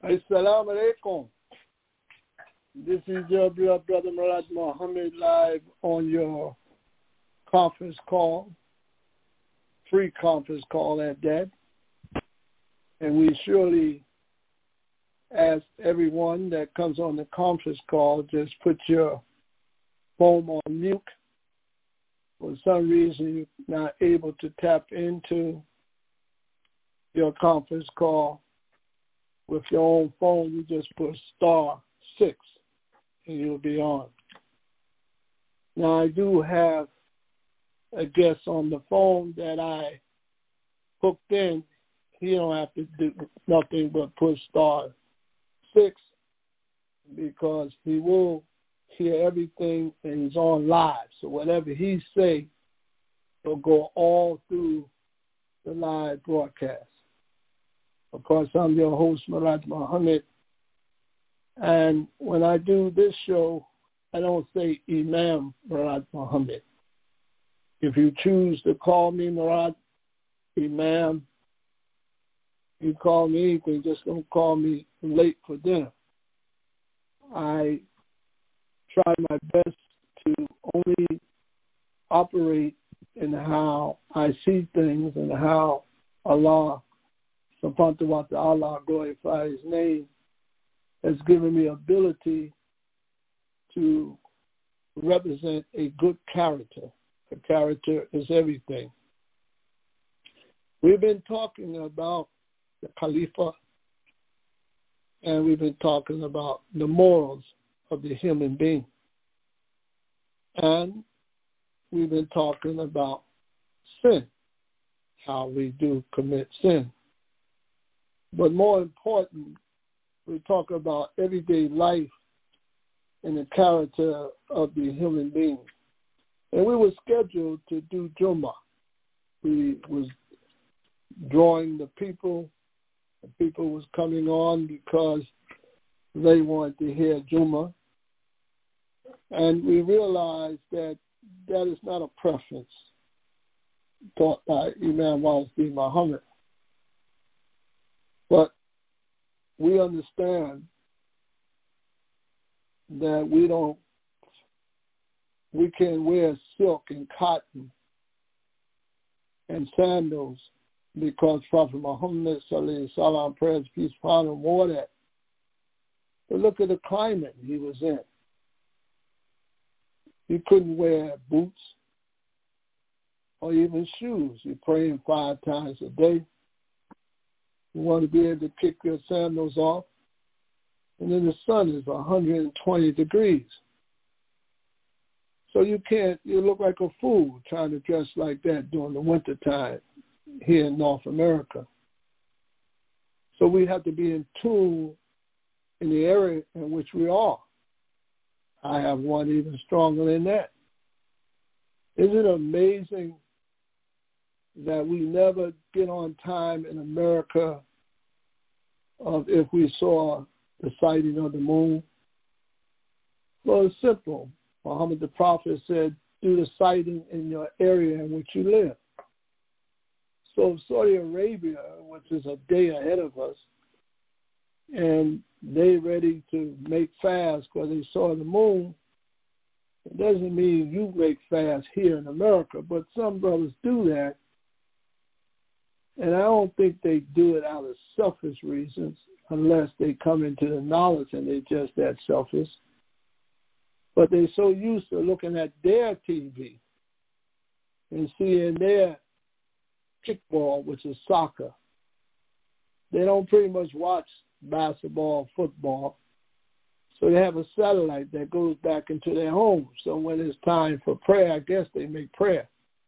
Assalamu alaikum. This is your beloved brother Murad Muhammad live on your conference call, free conference call at that. And we surely ask everyone that comes on the conference call, just put your phone on mute. For some reason, you're not able to tap into your conference call with your own phone, you just put *6 and you'll be on. Now, I do have a guest on the phone that I hooked in. He don't have to do nothing but put *6 because he will hear everything and he's on live. So whatever he say will go all through the live broadcast. Of course, I'm your host, Murad Muhammad. And when I do this show, I don't say Imam Murad Muhammad. If you choose to call me Murad Imam, you call me anything, just don't call me late for dinner. I try my best to only operate in how I see things and how Allah, subhanahu wa ta'ala, glorify his name, has given me ability to represent a good character. A character is everything. We've been talking about the Khalifa, and we've been talking about the morals of the human being. And we've been talking about sin, how we do commit sin. But more important, we talk about everyday life and the character of the human being. And we were scheduled to do Jummah. We was drawing the people. The people was coming on because they wanted to hear Jummah. And we realized that that is not a preference taught by Imam Walid Muhammad. But we understand that we can wear silk and cotton and sandals because Prophet Muhammad sallallahu alaihi wasallam, praise, peace, upon him, wore that. But look at the climate he was in. He couldn't wear boots or even shoes. You're praying 5 times a day. You want to be able to kick your sandals off. And then the sun is 120 degrees. So you look like a fool trying to dress like that during the winter time here in North America. So we have to be in tune in the area in which we are. I have one even stronger than that. Isn't it amazing that we never get on time in America of if we saw the sighting of the moon? Well, it's simple. Muhammad the Prophet said, do the sighting in your area in which you live. So Saudi Arabia, which is a day ahead of us, and they ready to make fast because they saw the moon, it doesn't mean you make fast here in America, but some brothers do that. And I don't think they do it out of selfish reasons unless they come into the knowledge and they're just that selfish. But they're so used to looking at their TV and seeing their kickball, which is soccer. They don't pretty much watch basketball, football. So they have a satellite that goes back into their home. So when it's time for prayer, I guess they make prayer.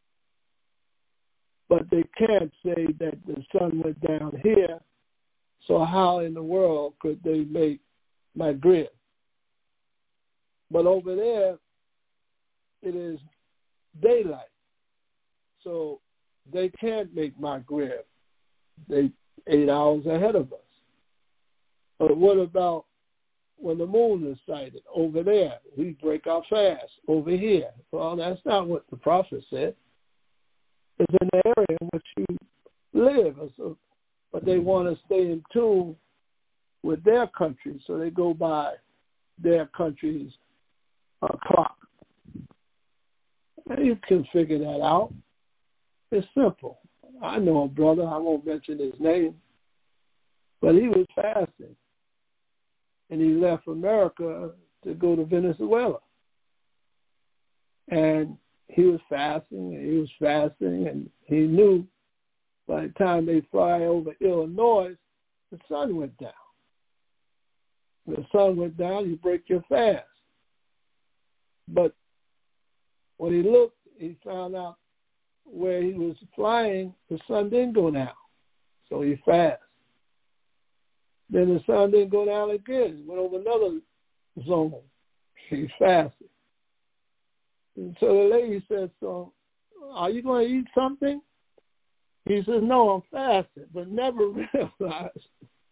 But they can't say that the sun went down here, so how in the world could they make Maghrib? But over there, it is daylight, so they can't make Maghrib. They're 8 hours ahead of us. But what about when the moon is sighted? Over there, we break our fast. Over here, well, that's not what the prophet said. It's in the area in which you live. So, but they want to stay in tune with their country, so they go by their country's clock. And you can figure that out. It's simple. I know a brother, I won't mention his name, but he was fasting. And he left America to go to Venezuela. And he was fasting, and he knew by the time they fly over Illinois, the sun went down. When the sun went down, you break your fast. But when he looked, he found out where he was flying, the sun didn't go down. So he fasted. Then the sun didn't go down again. He went over another zone. He fasted. And so the lady said, so are you going to eat something? He says, no, I'm fasting, but never realized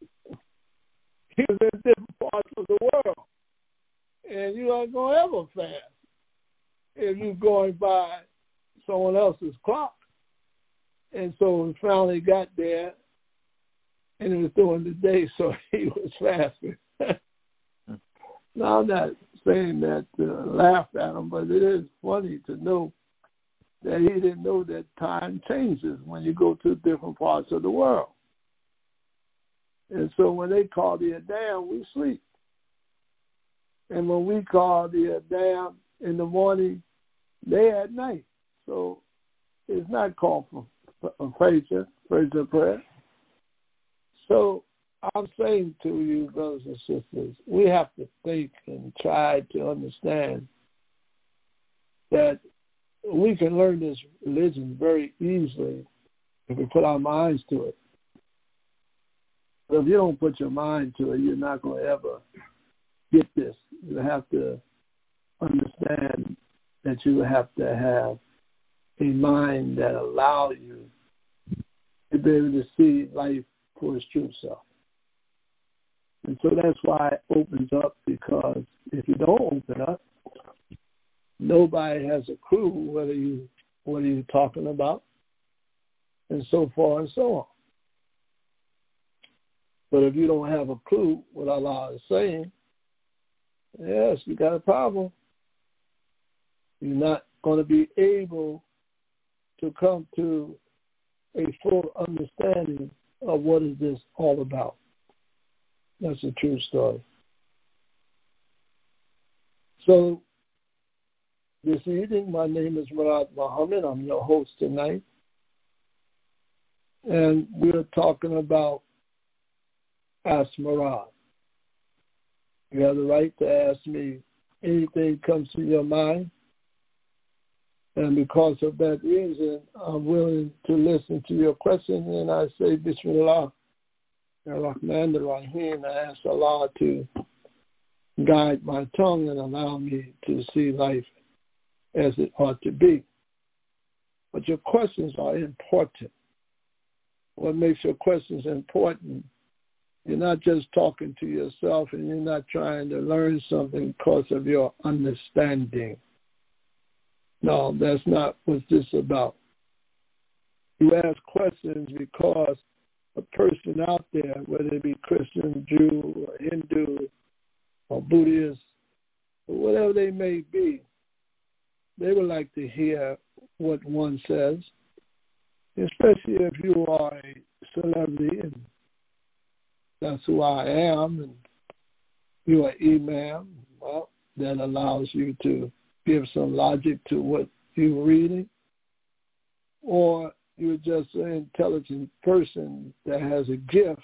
he was in different parts of the world. And you aren't going to ever fast if you're going by someone else's clock. And so he finally got there, and it was during the day, so he was fasting. Now, I'm not saying that to laugh at him, but it is funny to know that he didn't know that time changes when you go to different parts of the world. And so when they call the Adhan, we sleep. And when we call the Adhan in the morning, they at night. So it's not called for praise and prayer. So I'm saying to you, brothers and sisters, we have to think and try to understand that we can learn this religion very easily if we put our minds to it. But if you don't put your mind to it, you're not going to ever get this. You have to understand that you have to have a mind that allows you to be able to see life for its true self. And so that's why it opens up, because if you don't open up, nobody has a clue what are you talking about, and so far and so on. But if you don't have a clue what Allah is saying, yes, you got a problem. You're not going to be able to come to a full understanding of what is this all about. That's a true story. So this evening, my name is Murad Muhammad. I'm your host tonight. And we're talking about Ask Murad. You have the right to ask me anything comes to your mind. And because of that reason, I'm willing to listen to your question. And I say, Bismillah ar-Rahman ar-Rahim. I ask Allah to guide my tongue and allow me to see life as it ought to be. But your questions are important. What makes your questions important? You're not just talking to yourself, and you're not trying to learn something because of your understanding. No, that's not what this is about. You ask questions because a person out there, whether it be Christian, Jew, or Hindu, or Buddhist, or whatever they may be, they would like to hear what one says, especially if you are a celebrity, and that's who I am, and you're an imam. Well, that allows you to give some logic to what you're reading, or you're just an intelligent person that has a gift,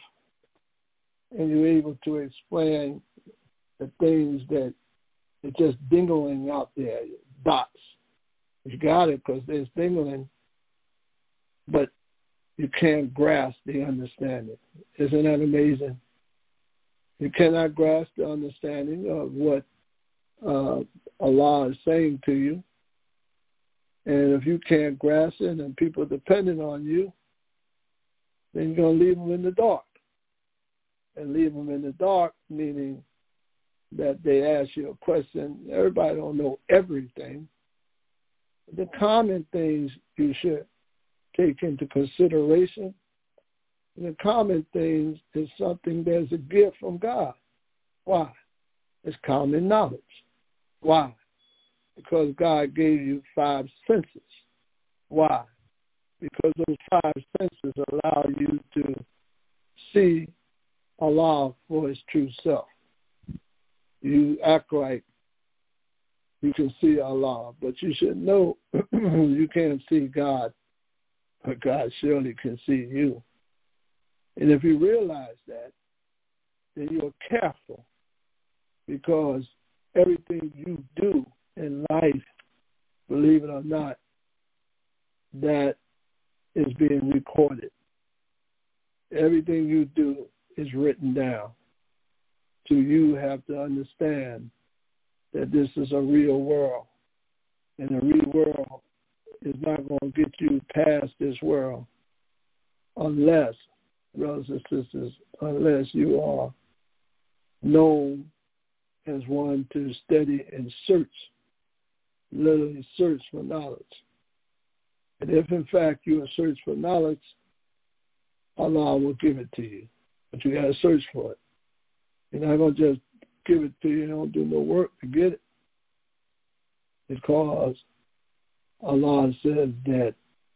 and you're able to explain the things that are just dingling out there, dots. You got it because there's dingling, but you can't grasp the understanding. Isn't that amazing? You cannot grasp the understanding of what Allah is saying to you. And if you can't grasp it and people are dependent on you, then you're going to leave them in the dark. And leave them in the dark, meaning that they ask you a question. Everybody don't know everything. The common things you should take into consideration And the common things is something that's a gift from God. Why? It's common knowledge. Why? Because God gave you 5 senses. Why? Because those 5 senses allow you to see Allah for his true self. You act like you can see Allah, but you should know you can't see God, but God surely can see you. And if you realize that, then you're careful, because everything you do in life, believe it or not, that is being recorded. Everything you do is written down. So you have to understand that this is a real world. And the real world is not going to get you past this world unless, brothers and sisters, unless you are known as one to study and search, literally search for knowledge. And if, in fact, you are search for knowledge, Allah will give it to you. But you got to search for it. You're not going to just give it to you and don't do no work to get it. Because Allah says that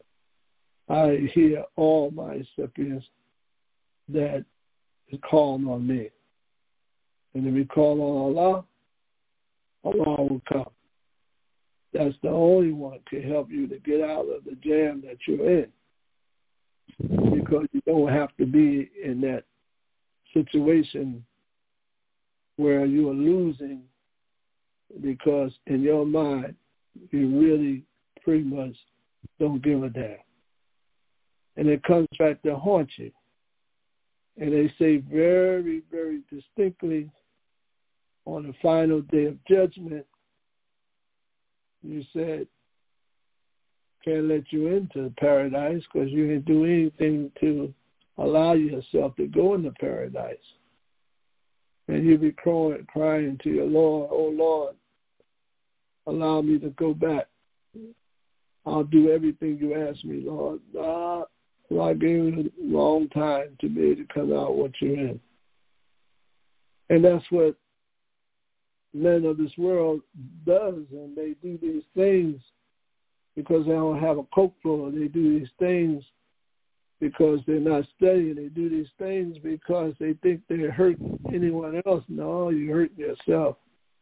I hear all my recipients that is calling on me. And if you call on Allah, Allah will come. That's the only one that can help you to get out of the jam that you're in. Because you don't have to be in that situation where you are losing, because in your mind, you really pretty much don't give a damn. And it comes back to haunt you. And they say very, very distinctly on the final day of judgment, you said, can't let you into paradise because you didn't do anything to allow yourself to go into paradise. And you'll be crying to your Lord, oh Lord, allow me to go back. I'll do everything you ask me, Lord. I gave you a long time to be able to come out what you're in. And that's what men of this world does, and they do these things because they don't have a coke floor. They do these things because they're not studying. They do these things because they think they're hurting anyone else. No, you're hurting yourself.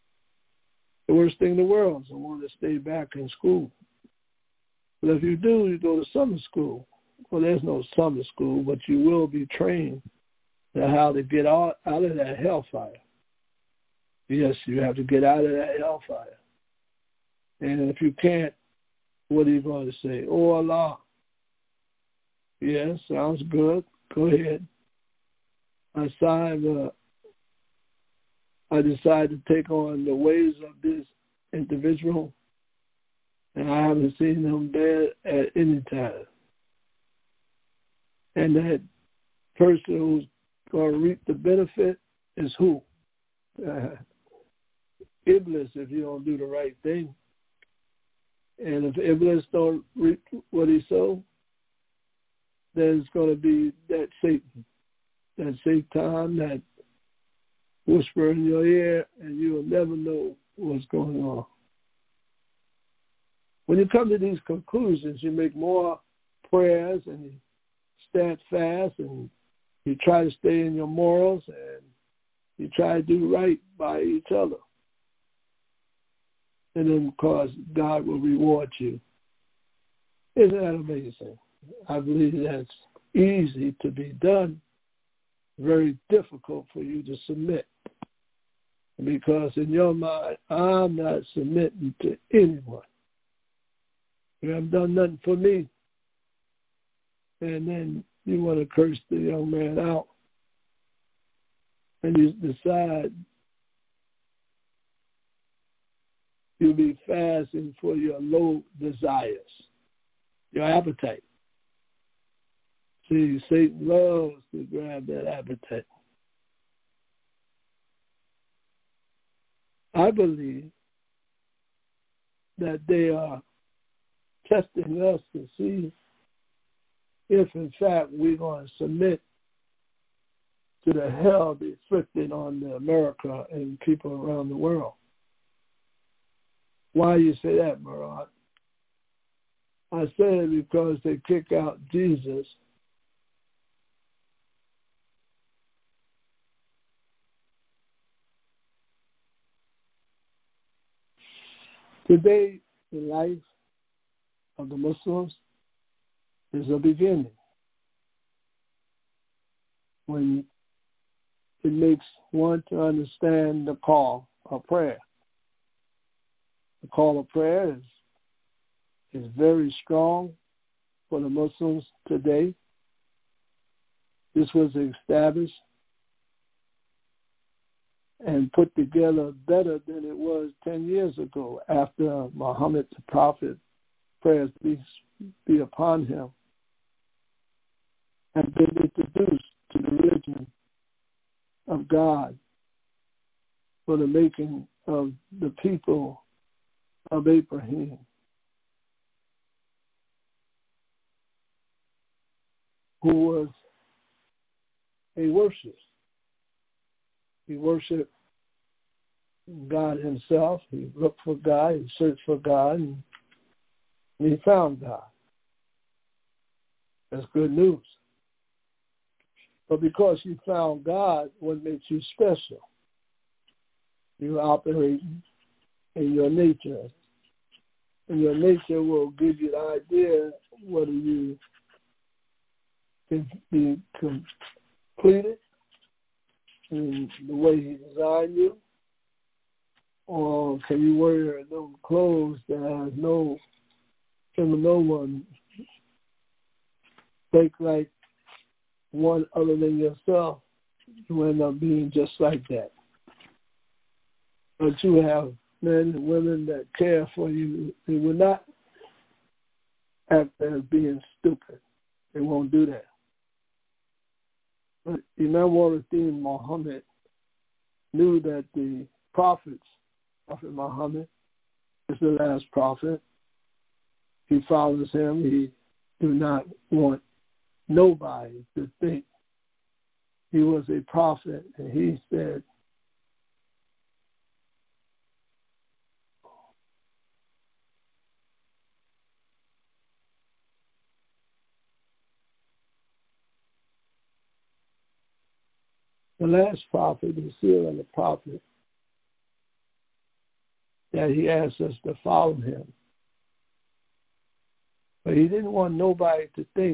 The worst thing in the world is to want to stay back in school. But if you do, you go to summer school. Well, there's no summer school, but you will be trained to how to get out of that hellfire. Yes, you have to get out of that hellfire. And if you can't, what are you going to say? Oh, Allah. Yes, sounds good. Go ahead. I decided to take on the ways of this individual, and I haven't seen him there at any time. And that person who's going to reap the benefit is who? Iblis, if you don't do the right thing. And if Iblis don't reap what he sowed, then it's going to be that Satan, that whisper in your ear, and you'll never know what's going on. When you come to these conclusions, you make more prayers and you stand fast and you try to stay in your morals and you try to do right by each other. And then, of course, God will reward you. Isn't that amazing? I believe that's easy to be done, very difficult for you to submit. Because in your mind, I'm not submitting to anyone. You haven't done nothing for me. And then you want to curse the young man out. And you decide you'll be fasting for your low desires, your appetite. See, Satan loves to grab that appetite. I believe that they are testing us to see if, in fact, we're going to submit to the hell inflicted on America and people around the world. Why you say that, Murad? I say it because they kick out Jesus. Today, the life of the Muslims is a beginning when it makes one to understand the call of prayer. The call of prayer is very strong for the Muslims today. This was established and put together better than it was 10 years ago after Muhammad the Prophet, prayers be upon him, had been introduced to the religion of God for the making of the people of Abraham. Who was a worshiper. He worshiped God himself. He looked for God, he searched for God, and he found God. That's good news. But because you found God, what makes you special? You operate in your nature. And your nature will give you the idea whether you can be completed in the way he designed you, or can you wear those clothes that has no one think like one other than yourself? You end up being just like that. But you have men and women that care for you. They will not act as being stupid. They won't do that. But Imam al-Din Muhammad knew that the prophets, Prophet Muhammad is the last prophet. He follows him. He do not want nobody to think he was a prophet. And he said, the last prophet is still in the prophet, that he asked us to follow him. But he didn't want nobody to think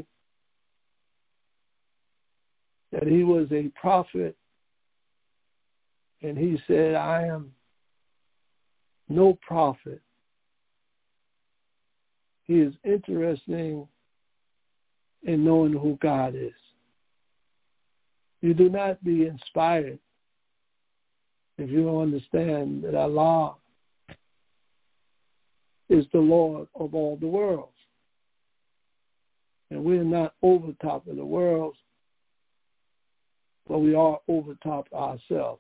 that he was a prophet. And he said, I am no prophet. He is interested in knowing who God is. You do not be inspired if you don't understand that Allah is the Lord of all the worlds. And we're not over top of the world, but we are over top ourselves.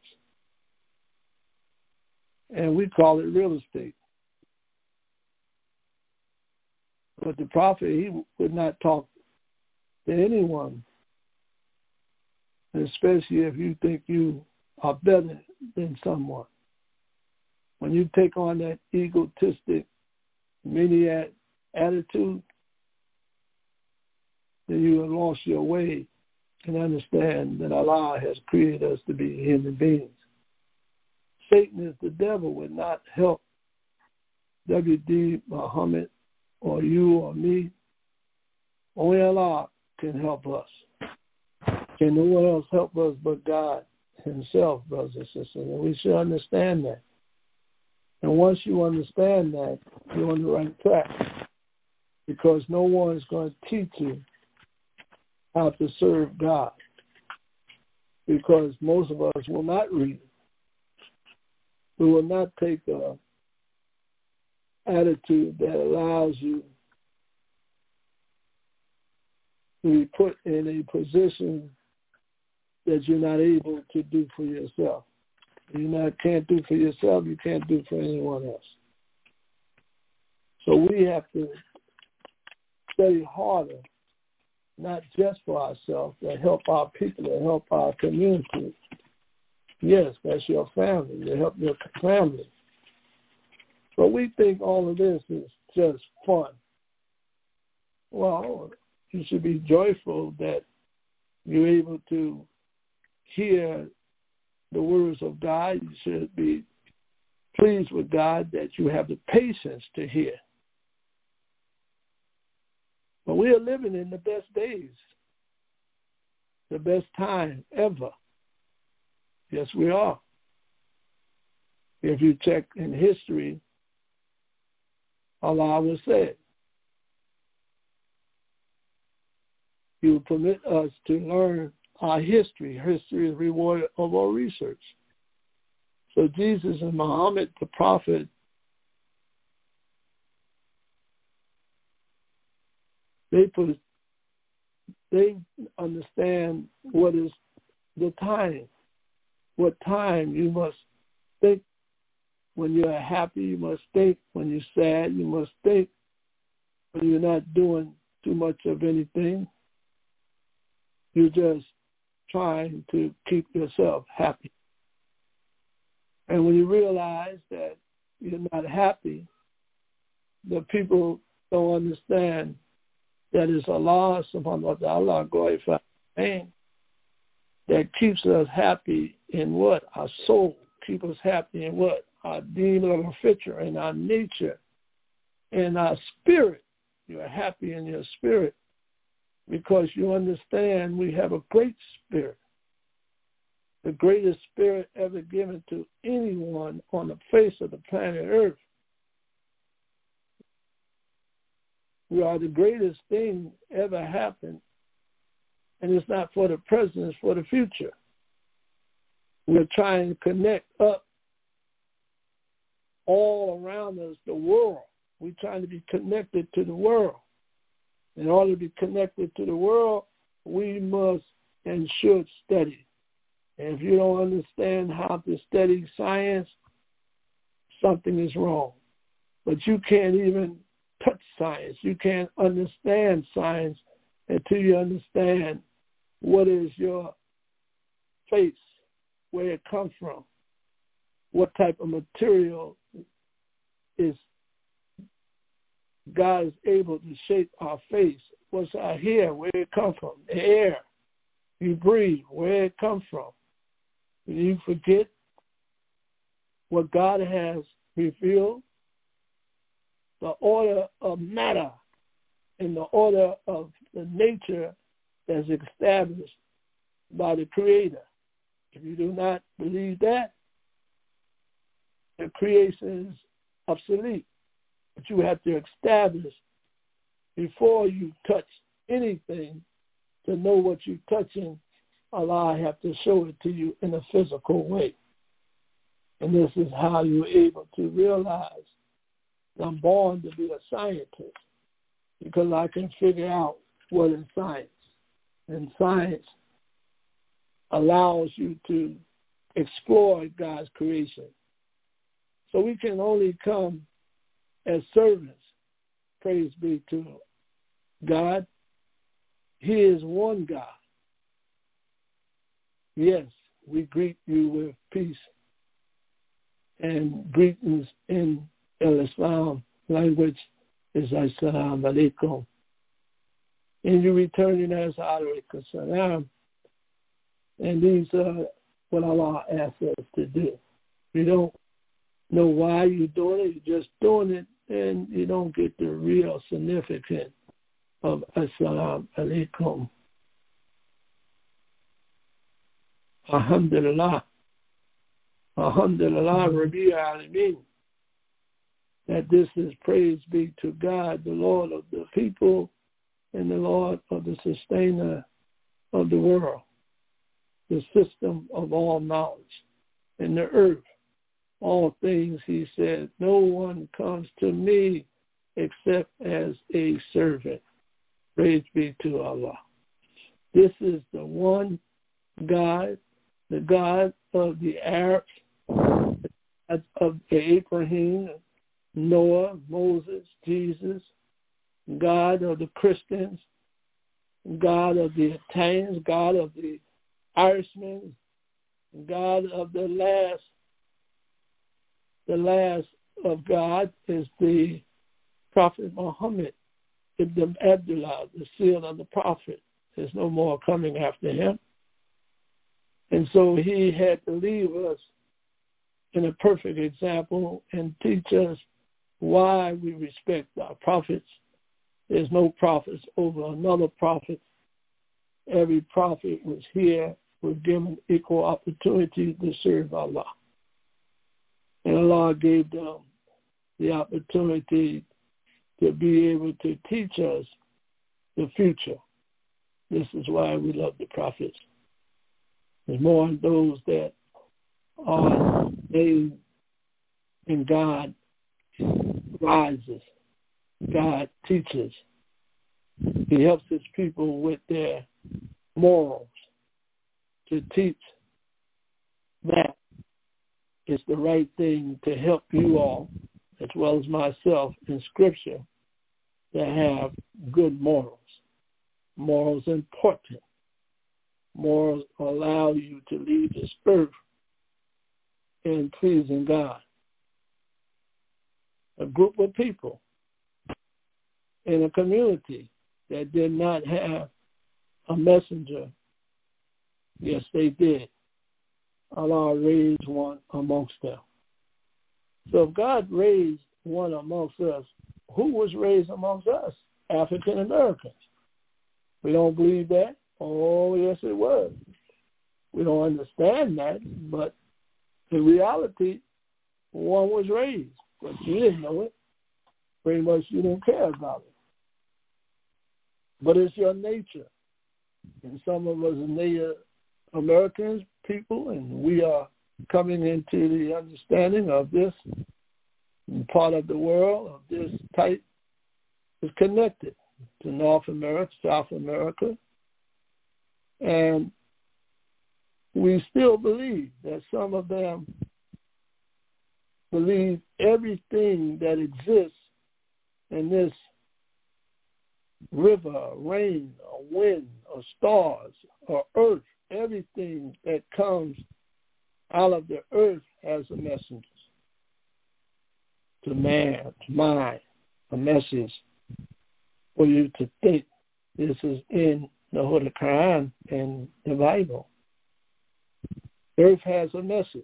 And we call it real estate. But the prophet, he would not talk to anyone, especially if you think you are better than someone. When you take on that egotistic, maniac attitude, then you have lost your way and understand that Allah has created us to be human beings. Satan is the devil, would not help W.D. Muhammad or you or me. Only Allah can help us. Can no one else help us but God himself, brothers and sisters? And we should understand that. And once you understand that, you're on the right track. Because no one is going to teach you how to serve God. Because most of us will not read. We will not take an attitude that allows you to be put in a position that you're not able to do for yourself. Can't do for yourself, you can't do for anyone else. So we have to study harder not just for ourselves, to help our people, to help our community. Yes, that's your family, to help your family. But we think all of this is just fun. Well, you should be joyful that you're able to hear the words of God. You should be pleased with God that you have the patience to hear. But we are living in the best days, the best time ever. Yes, we are. If you check in history, Allah will say, He will permit us to learn our history. History is reward of our research. So Jesus and Muhammad, the prophet, they understand what is the time. What time you must think when you're happy, you must think when you're sad, you must think when you're not doing too much of anything. You're just trying to keep yourself happy. And when you realize that you're not happy, the people don't understand that it's Allah subhanahu wa ta'ala, glorified name, that keeps us happy in what? Our soul. Keep us happy in what? Our deen of our fitra, in our nature, in our spirit. You are happy in your spirit because you understand we have a great spirit, the greatest spirit ever given to anyone on the face of the planet Earth. We are the greatest thing ever happened, and it's not for the present, it's for the future. We're trying to connect up all around us, the world. We're trying to be connected to the world. In order to be connected to the world, we must and should study. And if you don't understand how to study science, something is wrong. But you can't even touch science. You can't understand science until you understand what is your face, where it comes from, what type of material is God is able to shape our face. What's our hair, where it comes from, the air you breathe, where it comes from. When you forget what God has revealed, the order of matter and the order of the nature that's established by the Creator. If you do not believe that, the creation is obsolete. But you have to establish before you touch anything to know what you're touching. Allah have to show it to you in a physical way. And this is how you're able to realize I'm born to be a scientist because I can figure out what is science. And science allows you to explore God's creation. So we can only come as servants. Praise be to God. He is one God. Yes, we greet you with peace and greetings in Islam language is Assalamu alaikum. And you returning as alaikum salam. And these are what Allah asks us to do. You don't know why you're doing it. You're just doing it, and you don't get the real significance of Assalamu alaikum. Alhamdulillah. Alhamdulillah, Rabbi Alameen. That this is praise be to God, the Lord of the people and the Lord of the sustainer of the world, the system of all knowledge in the earth. All things, he said, no one comes to me except as a servant. Praise be to Allah. This is the one God, the God of the Arabs, of Abraham, Noah, Moses, Jesus, God of the Christians, God of the Italians, God of the Irishmen, God of the last. The last of God is the Prophet Muhammad ibn Abdullah, the seal of the prophet. There's no more coming after him. And so he had to leave us in a perfect example and teach us why we respect our prophets. There's no prophets over another prophet. Every prophet was given equal opportunity to serve Allah. And Allah gave them the opportunity to be able to teach us the future. This is why we love the prophets. There's more of those that are made in God rises. God teaches. He helps his people with their morals to teach that it's the right thing to help you all, as well as myself, in Scripture, to have good morals. Morals are important. Morals allow you to leave this earth in pleasing God. A group of people in a community that did not have a messenger, yes, they did. Allah raised one amongst them. So if God raised one amongst us, who was raised amongst us? African Americans. We don't believe that? Oh, yes, it was. We don't understand that, but in reality, one was raised, but you didn't know it. Pretty much you didn't care about it. But it's your nature. And some of us are Native Americans people, and we are coming into the understanding of this part of the world, of this type, is connected to North America, South America. And we still believe that some of them believe everything that exists in this river, rain, or wind, or stars, or earth, everything that comes out of the earth has a message to man's mind, a message for you to think. This is in the Holy Quran and the Bible. Earth has a message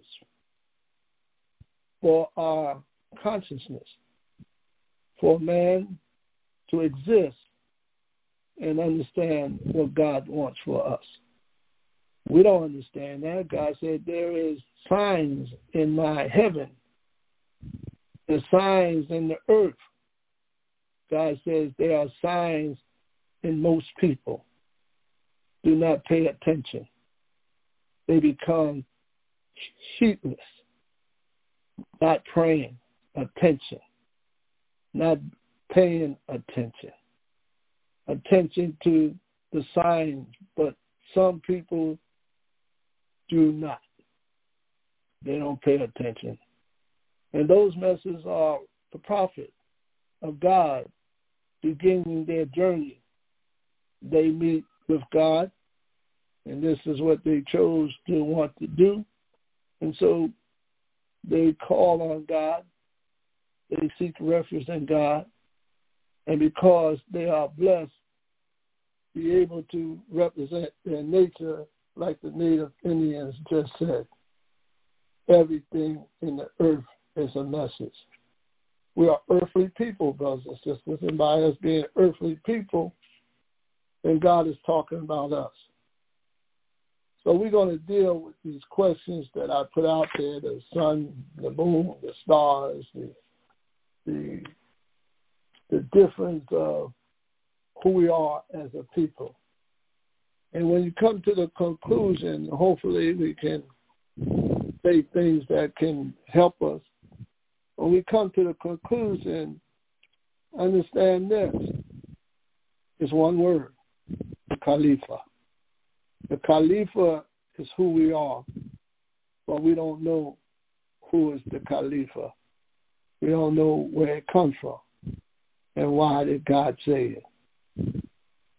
for our consciousness, for man to exist and understand what God wants for us. We don't understand that. God said there is signs in my heaven. There's signs in the earth. God says there are signs in most people. Do not pay attention. They become sheepless, not paying attention, not paying attention to the signs, but some people do not. They don't pay attention. And those messages are the prophet of God beginning their journey. They meet with God, and this is what they chose to want to do. And so they call on God. They seek refuge in God. And because they are blessed, be able to represent their nature like the Native Indians just said. Everything in the earth is a message. We are earthly people, brothers and sisters, and by us being earthly people, then God is talking about us. So we're going to deal with these questions that I put out there, the sun, the moon, the stars, the difference of who we are as a people. And when you come to the conclusion, hopefully we can say things that can help us. When we come to the conclusion, understand this. It's one word, the Khalifa. The Khalifa is who we are, but we don't know who is the Khalifa. We don't know where it comes from and why did God say it.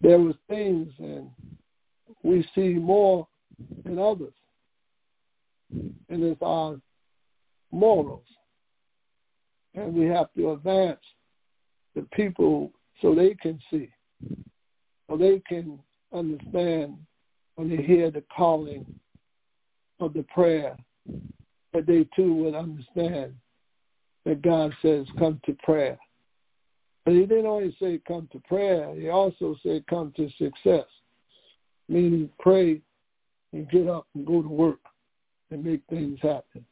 there was things, and we see more than others. And it's our morals. And we have to advance the people so they can see, so they can understand when they hear the calling of the prayer, that they too would understand that God says, come to prayer. But he didn't only say come to prayer, he also said come to success, meaning pray and get up and go to work and make things happen.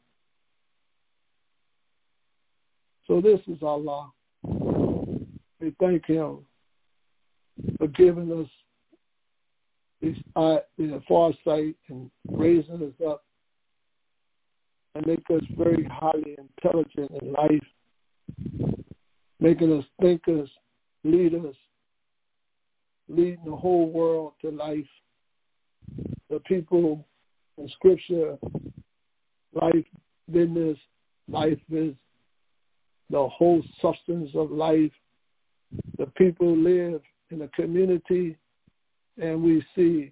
So this is Allah. We thank him for giving us this foresight and raising us up and make us very highly intelligent in life, making us thinkers, leaders, leading the whole world to life. The people in Scripture, life, business, life is the whole substance of life. The people live in a community, and we see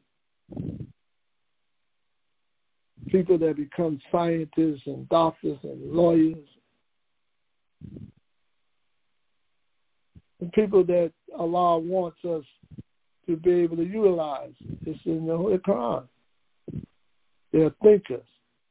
people that become scientists and doctors and lawyers, and people that Allah wants us to be able to utilize. It's in the Holy Quran. They're thinkers,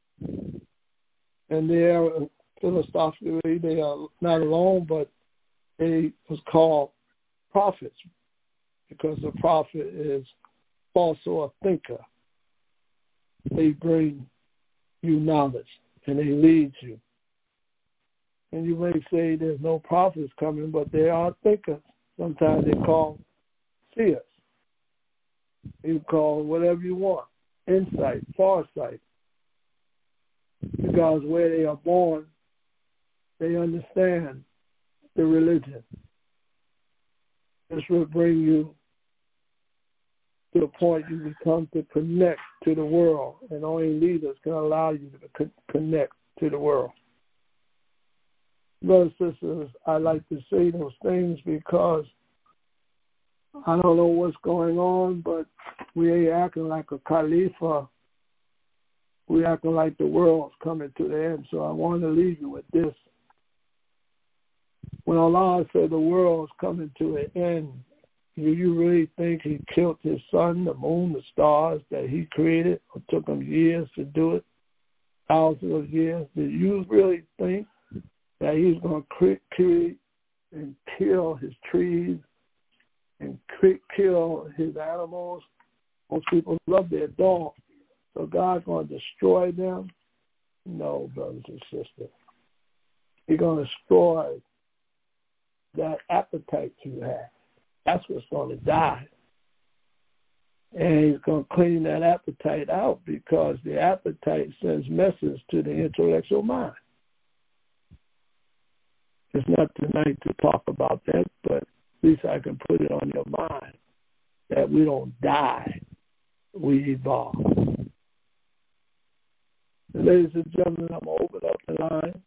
and they are philosophically, they are not alone, but they was called prophets because a prophet is also a thinker. They bring you knowledge and they lead you. And you may say there's no prophets coming, but they are thinkers. Sometimes they call seers. You call whatever you want, insight, foresight. Because where they are born, they understand the religion. This will bring you to the point you become to connect to the world, and only leaders can allow you to connect to the world. Brothers and sisters, I like to say those things because I don't know what's going on, but we ain't acting like a Khalifa. We're acting like the world's coming to the end. So I want to leave you with this. When Allah said the world's coming to an end, do you really think he killed his sun, the moon, the stars that he created? It took him years to do it, thousands of years. Do you really think that he's going to create and kill his trees and kill his animals? Most people love their dogs. So God's going to destroy them? No, brothers and sisters. He's going to destroy that appetite you have. That's what's going to die. And he's going to clean that appetite out because the appetite sends messages to the intellectual mind. It's not tonight to talk about that, but at least I can put it on your mind that we don't die. We evolve. Ladies and gentlemen, I'm going to open up the line.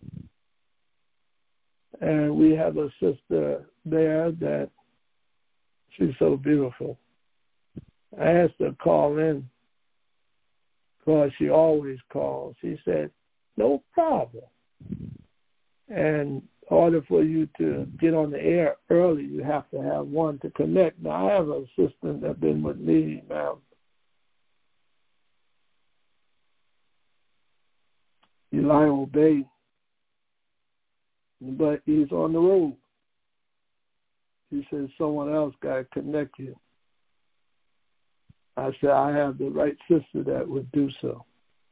And we have a sister there that she's so beautiful. I asked her to call in because she always calls. She said, no problem. And in order for you to get on the air early, you have to have one to connect. Now, I have an assistant that's been with me now. Eli Bay, but he's on the road. He said someone else got to connect you. I said, I have the right sister that would do so.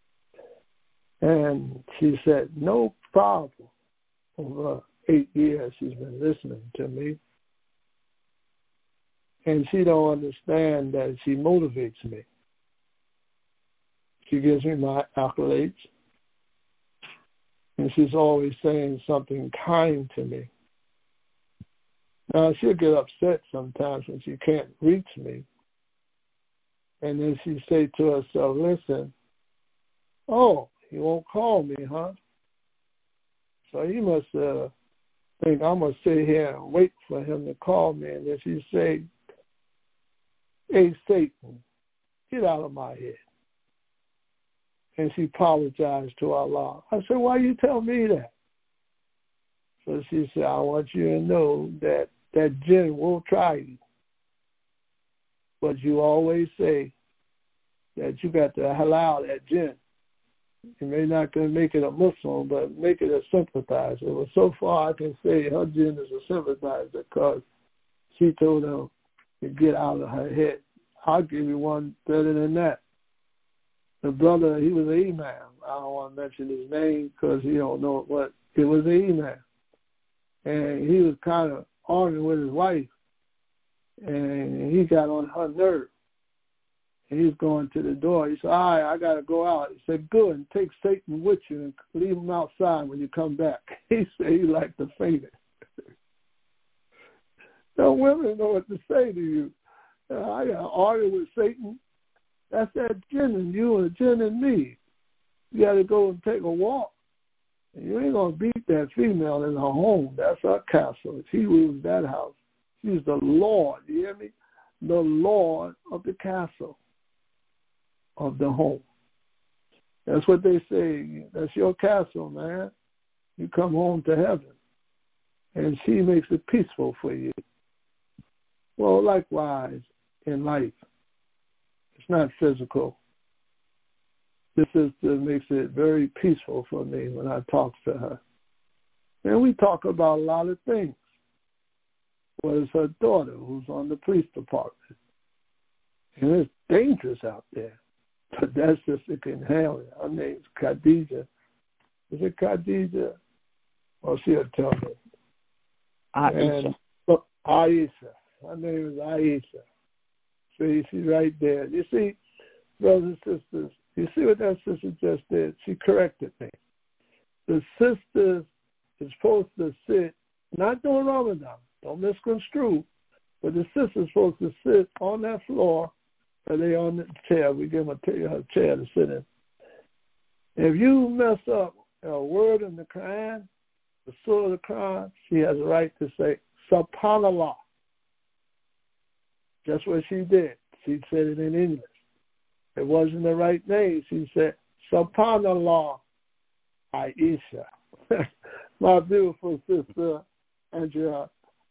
And she said, no problem. Over 8 years she's been listening to me. And she don't understand that she motivates me. She gives me my accolades. And she's always saying something kind to me. Now, she'll get upset sometimes when she can't reach me. And then she say to herself, listen, oh, he won't call me, huh? So he must think I'm going to sit here and wait for him to call me. And then she say, hey, Satan, get out of my head. And she apologized to Allah. I said, why you tell me that? So she said, I want you to know that that jinn will try you. But you always say that you got to allow that jinn. You may not going to make it a Muslim, but make it a sympathizer. Well, so far I can say her jinn is a sympathizer because she told him to get out of her head. I'll give you one better than that. The brother, he was an imam. I don't want to mention his name because he don't know, but it was an imam. And he was kind of arguing with his wife, and he got on her nerve. And he was going to the door. He said, all right, I got to go out. He said, good, and take Satan with you and leave him outside when you come back. He said he liked to faint it. No women know what to say to you. I got to argue with Satan. That's that jinn in you and the jinn in me. You got to go and take a walk. And you ain't going to beat that female in her home. That's her castle. If she rules that house, she's the Lord. You hear me? The Lord of the castle, of the home. That's what they say. That's your castle, man. You come home to heaven. And she makes it peaceful for you. Well, likewise in life. It's not physical. This sister makes it very peaceful for me when I talk to her. And we talk about a lot of things. Well, it's her daughter who's on the police department. And it's dangerous out there. But that sister can handle it. Her name's Khadija. Is it Khadija? Well, she'll tell me. Aisha. Aisha. Her name is Aisha. See, she's right there. You see, brothers and sisters, you see what that sister just did? She corrected me. The sister is supposed to sit, not during Ramadan, don't misconstrue, but the sister's supposed to sit on that floor, or they on the chair. We give them a chair to sit in. If you mess up a word in the Quran, the surah of the Quran, she has a right to say, Subhanallah. That's what she did. She said it in English. It wasn't the right name. She said, Subhanallah, Aisha. My beautiful sister, Andrea,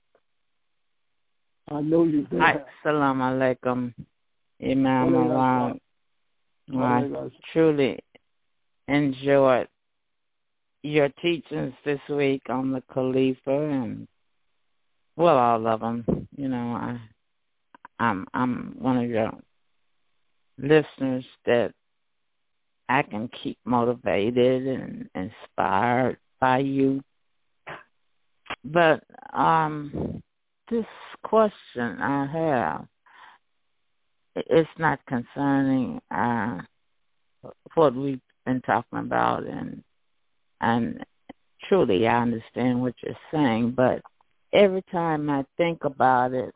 I know you there. Assalamu alaikum, Imam Alam. I truly enjoyed your teachings this week on the Khalifa and, well, all of them. You know, I'm one of your listeners that I can keep motivated and inspired by you. But this question I have, it's not concerning what we've been talking about, and truly I understand what you're saying, but every time I think about it,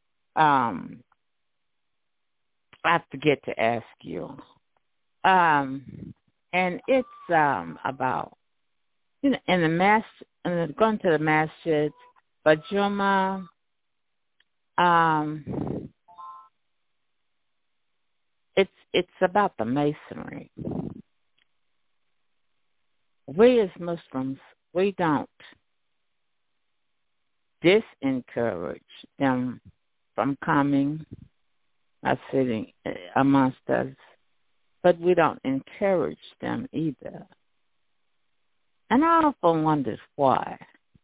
I forget to ask you. And it's about, you know, in the going to the masjid, but Juma, it's about the masonry. We as Muslims, we don't disencourage them from coming, sitting amongst us, but we don't encourage them either. And I often wondered why.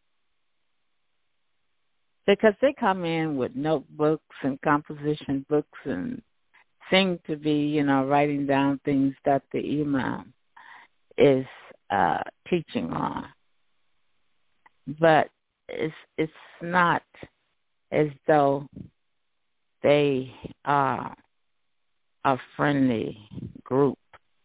Because they come in with notebooks and composition books and seem to be, you know, writing down things that the imam is teaching on. But it's not as though they are a friendly group.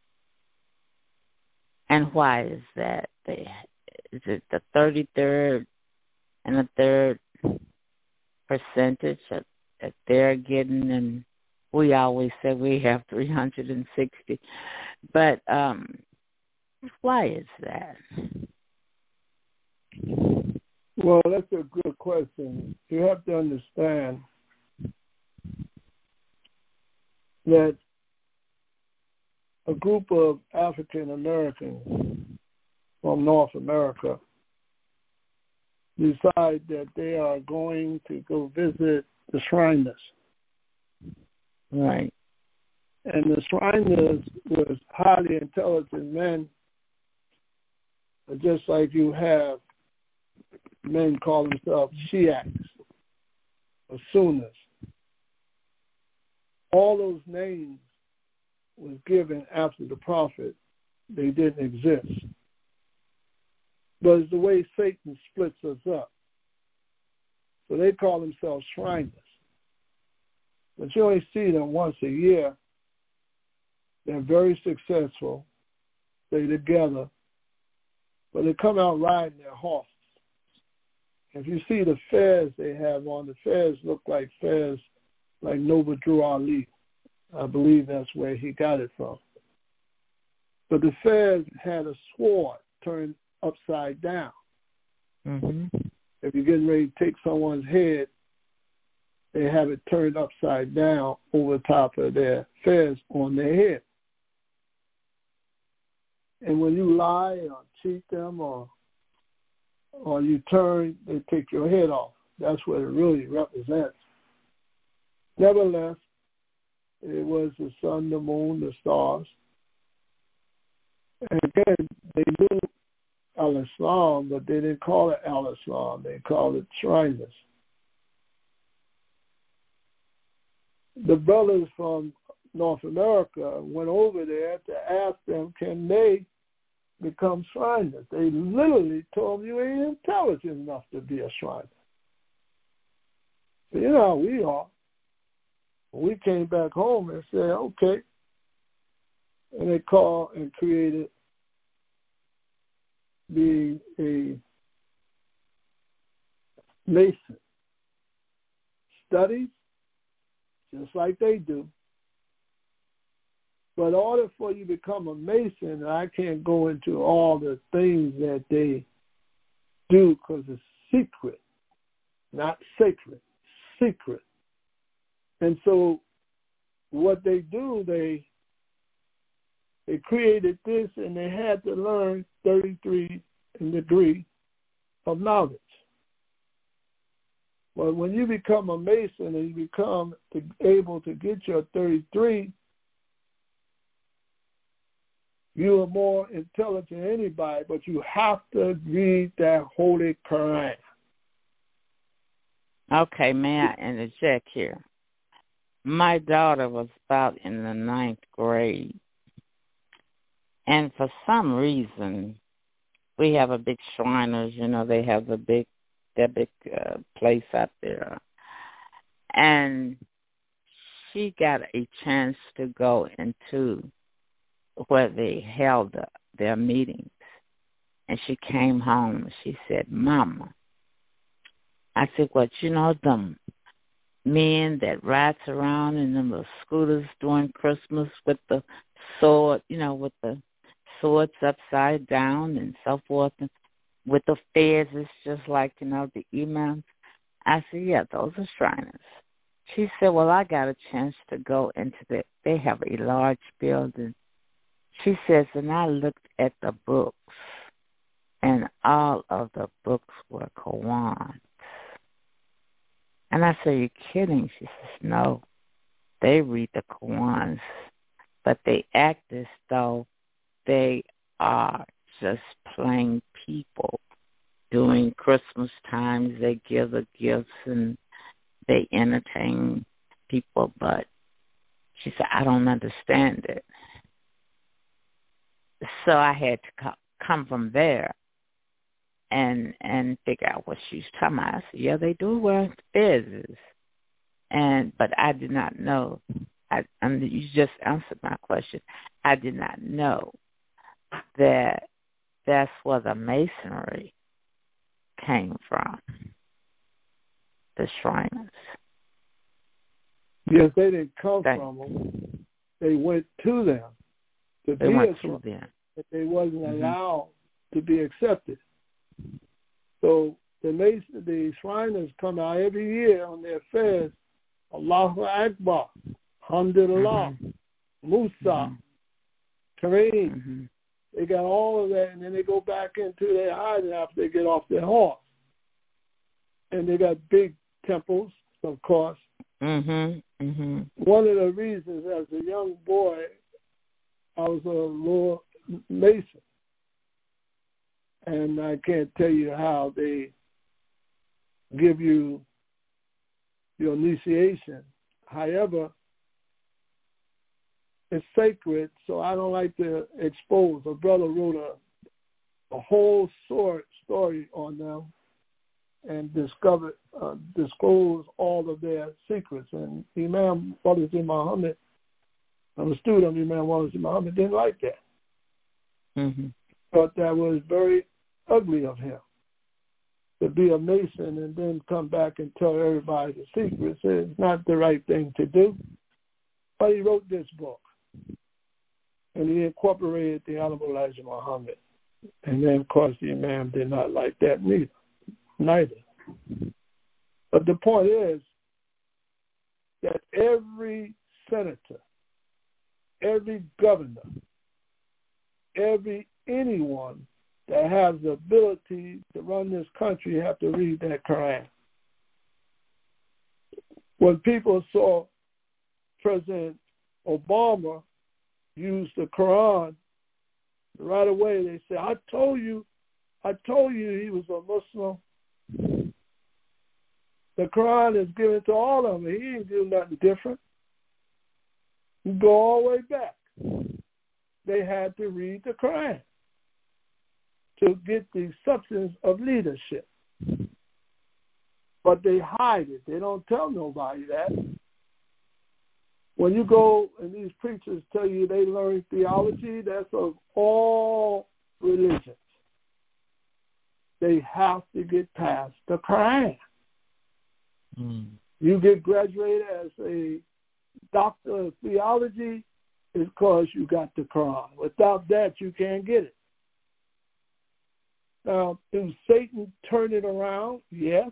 And why is that? Is it the 33rd and the third percentage that they're getting? And we always say we have 360. But why is that? Well, that's a good question. You have to understand that a group of African Americans from North America decide that they are going to go visit the Shriners. Right. And the Shriners was highly intelligent men, just like you have men call themselves Shiites or Sunnis. All those names was given after the prophet. They didn't exist. But it's the way Satan splits us up. So they call themselves Shriners. But you only see them once a year. They're very successful. Stay together. But they come out riding their horses. If you see the fez they have on, the fez look like fez like Noble Drew Ali. I believe that's where he got it from. But the fez had a sword turned upside down. Mm-hmm. If you're getting ready to take someone's head, they have it turned upside down over top of their fez on their head. And when you lie or cheat them or you turn, they take your head off. That's what it really represents. Nevertheless, it was the sun, the moon, the stars. And again, they knew Al-Islam, but they didn't call it Al-Islam. They called it Shriners. The brothers from North America went over there to ask them, can they become Shriners? They literally told them, you ain't intelligent enough to be a Shriner. So you know how we are. We came back home and said, okay. And they called and created being a Mason. Studies, just like they do. But in order for you to become a Mason, I can't go into all the things that they do because it's secret, not sacred, secret. And so what they do, they created this and they had to learn 33 degree of knowledge. But when you become a Mason and you become able to get your 33, you are more intelligent than anybody, but you have to read that Holy Quran. Okay, may I interject here? My daughter was about in the 9th grade, and for some reason, we have a big Shriners. You know, they have their big place out there, and she got a chance to go into where they held their meetings, and she came home and she said, "Mama," I said, "What? You know them men that rides around in them little scooters during Christmas with the sword, you know, with the swords upside down and so forth, and with the fezes just like, you know, the imams?" I said, "Yeah, those are Shriners." She said, "Well, I got a chance to go into that. They have a large building." She says, and I looked at the books, and all of the books were Qurans. And I said, "You're kidding?" She says, "No, they read the Qurans, but they act as though they are just plain people. During Christmas times, they give the gifts and they entertain people." But she said, "I don't understand it." So I had to come from there and figure out what she's talking about. I said, "Yeah, they do wear fezzes." But I did not know. You just answered my question. I did not know that that's where the Masonry came from, the Shriners. Yes, they didn't come from them. They went to them. They went to them. But they wasn't allowed to be accepted. So the Shriners come out every year on their fez, Allahu Akbar, Alhamdulillah, Musa, Kareem. They got all of that, and then they go back into their hiding after they get off their horse. And they got big temples, of course. One of the reasons, as a young boy, I was a little Mason. And I can't tell you how they give you your initiation. However, it's sacred, so I don't like to expose. A brother wrote a whole story on them and disclosed all of their secrets. And Imam Wallace Muhammad, I'm a student of Imam Wallace Muhammad, didn't like that. Thought that was very ugly of him to be a Mason and then come back and tell everybody the secrets. It's not the right thing to do. But he wrote this book, and he incorporated the Honorable Elijah Muhammad. And then, of course, the Imam did not like that neither. But the point is that every senator, every governor, anyone that has the ability to run this country have to read that Quran. When people saw President Obama use the Quran, right away they said, I told you he was a Muslim. The Quran is given to all of them. He ain't do nothing different. You go all the way back. They had to read the Quran to get the substance of leadership. But they hide it. They don't tell nobody that. When you go and these preachers tell you they learn theology, that's of all religions. They have to get past the Quran. You get graduated as a doctor of theology, it's because you got the Quran. Without that, you can't get it. Now, does Satan turn it around? Yes.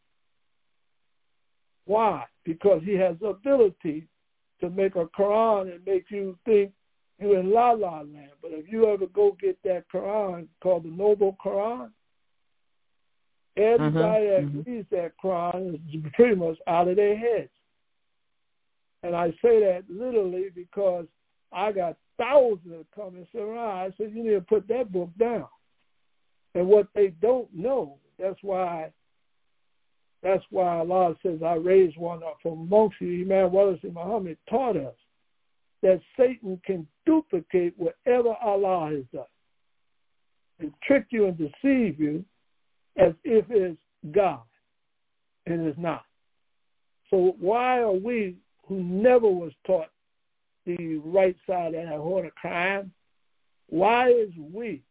Why? Because he has the ability to make a Quran and make you think you're in La La Land. But if you ever go get that Quran called the Noble Quran, everybody that reads that Quran is pretty much out of their heads. And I say that literally because I got thousands that come and say, I said, you need to put that book down. And what they don't know, that's why Allah says, I raised one up from amongst you. Imam Wallace Muhammad taught us that Satan can duplicate whatever Allah has done and trick you and deceive you as if it's God, and it's not. So why are we, who never was taught the right side of that horn of crime, why is we,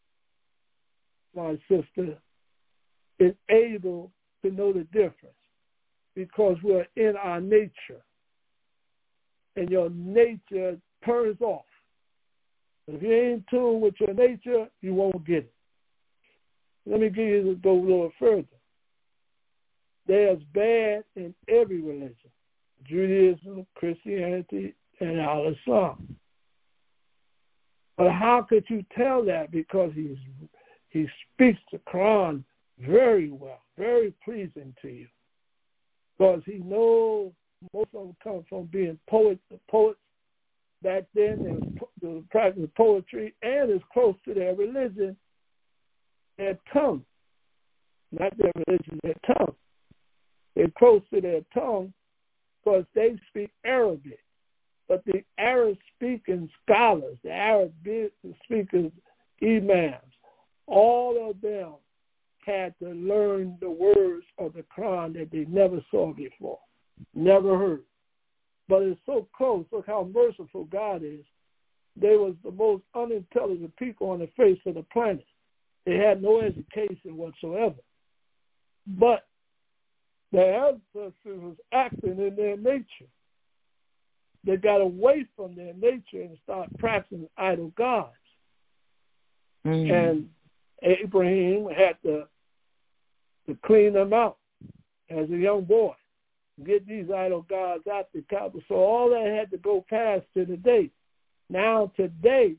my sister, is able to know the difference? Because we're in our nature, and your nature turns off. If you ain't in tune with your nature, you won't get it. Let me go a little further. There's bad in every religion, Judaism, Christianity, and Al-Islam. But how could you tell that? Because he speaks the Quran very well, very pleasing to you. Because he knows most of them come from being poets back then, the practice of poetry, and it's close to their religion, their tongue. Not their religion, their tongue. They're close to their tongue because they speak Arabic. But the Arab-speaking scholars, the Arab-speaking imams, all of them had to learn the words of the Quran that they never saw before, never heard. But it's so close. Look how merciful God is. They was the most unintelligent people on the face of the planet. They had no education whatsoever. But their ancestors was acting in their nature. They got away from their nature and started practicing idol gods. And Abraham had to clean them out as a young boy. get these idol gods out the capital. So all that had to go past to today. Now today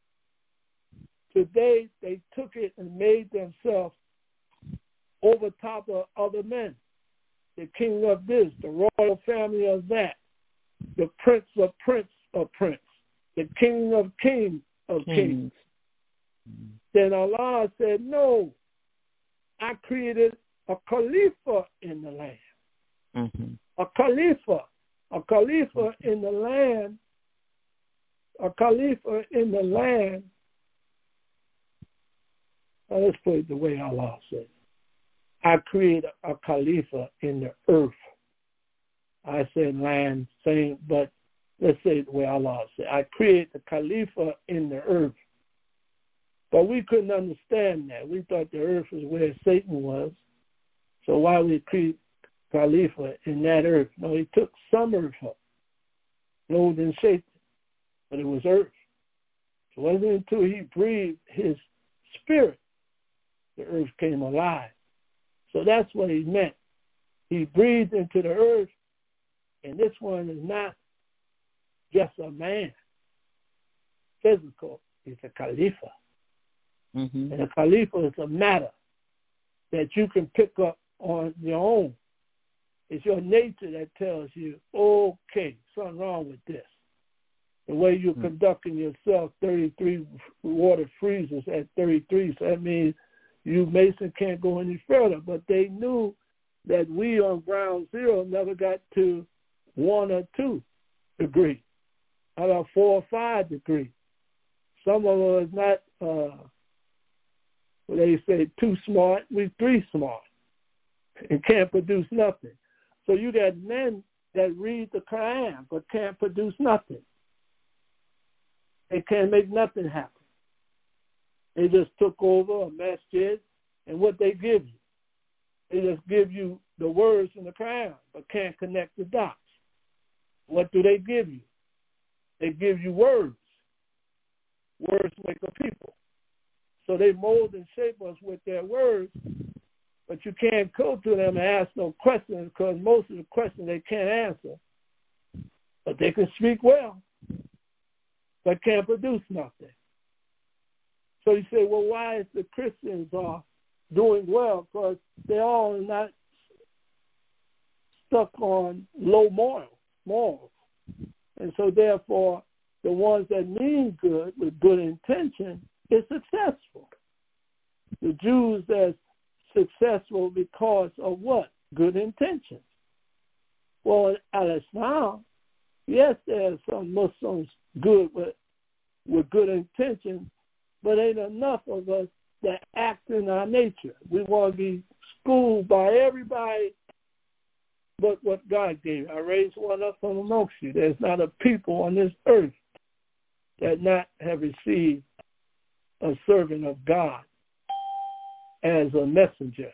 they took it and made themselves over top of other men. The king of this, the royal family of that, the prince of prince, the king of kings of kings. Then Allah said, no, I created a Khalifa in the land. A Khalifa in the land, let's put it the way Allah said. I created a Khalifa in the earth. I said land, same, but let's say it the way Allah said. I created the Khalifa in the earth. But we couldn't understand that. We thought the earth was where Satan was. So why would he create Khalifa in that earth? No, he took some earth up, clothed in Satan, but it was earth. So it wasn't until he breathed his spirit, the earth came alive. So that's what he meant. He breathed into the earth, and this one is not just a man, physical. It's a Khalifa. And a Khalifa is a matter that you can pick up on your own. It's your nature that tells you, okay, something wrong with this. The way you're conducting yourself, 33 water freezes at 33, so that means you, Mason, can't go any further. But they knew that we on ground zero never got to 1 or 2 degrees, about 4 or 5 degrees. Some of us not, they say 2 smart, we 3 smart, and can't produce nothing. So you got men that read the Quran but can't produce nothing. They can't make nothing happen. They just took over a masjid, and what they give you, they just give you the words in the Quran but can't connect the dots. What do they give you? They give you words. Words make a people. So they mold and shape us with their words, but you can't go to them and ask no questions because most of the questions they can't answer. But they can speak well, but can't produce nothing. So you say, well, why is the Christians are doing well? Because they're all not stuck on low morals. And so therefore, the ones that mean good with good intention is successful. The Jews that's successful because of what? Good intentions. Well, al-Islam, yes, there's some Muslims good with good intentions, but ain't enough of us that act in our nature. We want to be schooled by everybody but what God gave. I raised one up from amongst you. There's not a people on this earth that not have received a servant of God as a messenger,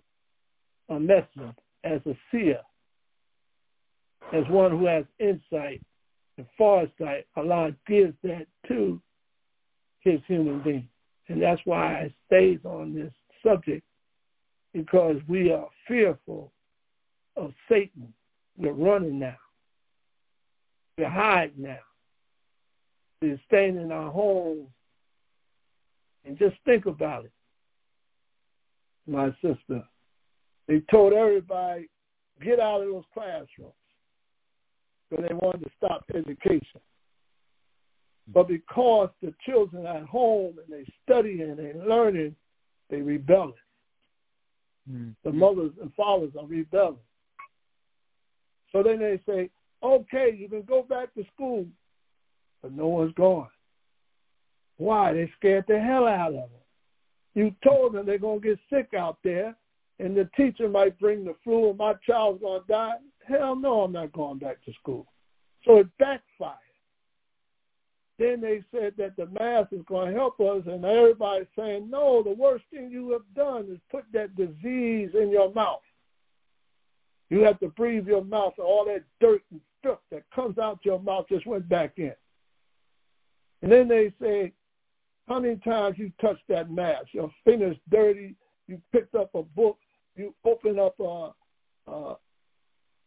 as a seer, as one who has insight and foresight. Allah gives that to his human being. And that's why I stays on this subject, because we are fearful of Satan. We're running now. We're hiding now. We're staying in our homes. And just think about it, my sister. They told everybody, get out of those classrooms, because they wanted to stop education. But because the children are at home and they studying and learning, they rebelling. The mothers and fathers are rebelling. So then they say, okay, you can go back to school, but no one's going. Why? They scared the hell out of them. You told them they're going to get sick out there, and the teacher might bring the flu, and my child's going to die. Hell no, I'm not going back to school. So it backfired. Then they said that the mask is going to help us, and everybody's saying, no, the worst thing you have done is put that disease in your mouth. You have to breathe your mouth, and all that dirt and filth that comes out your mouth just went back in. And then they say, how many times you touched that mask? Your finger's dirty. You picked up a book. You open up a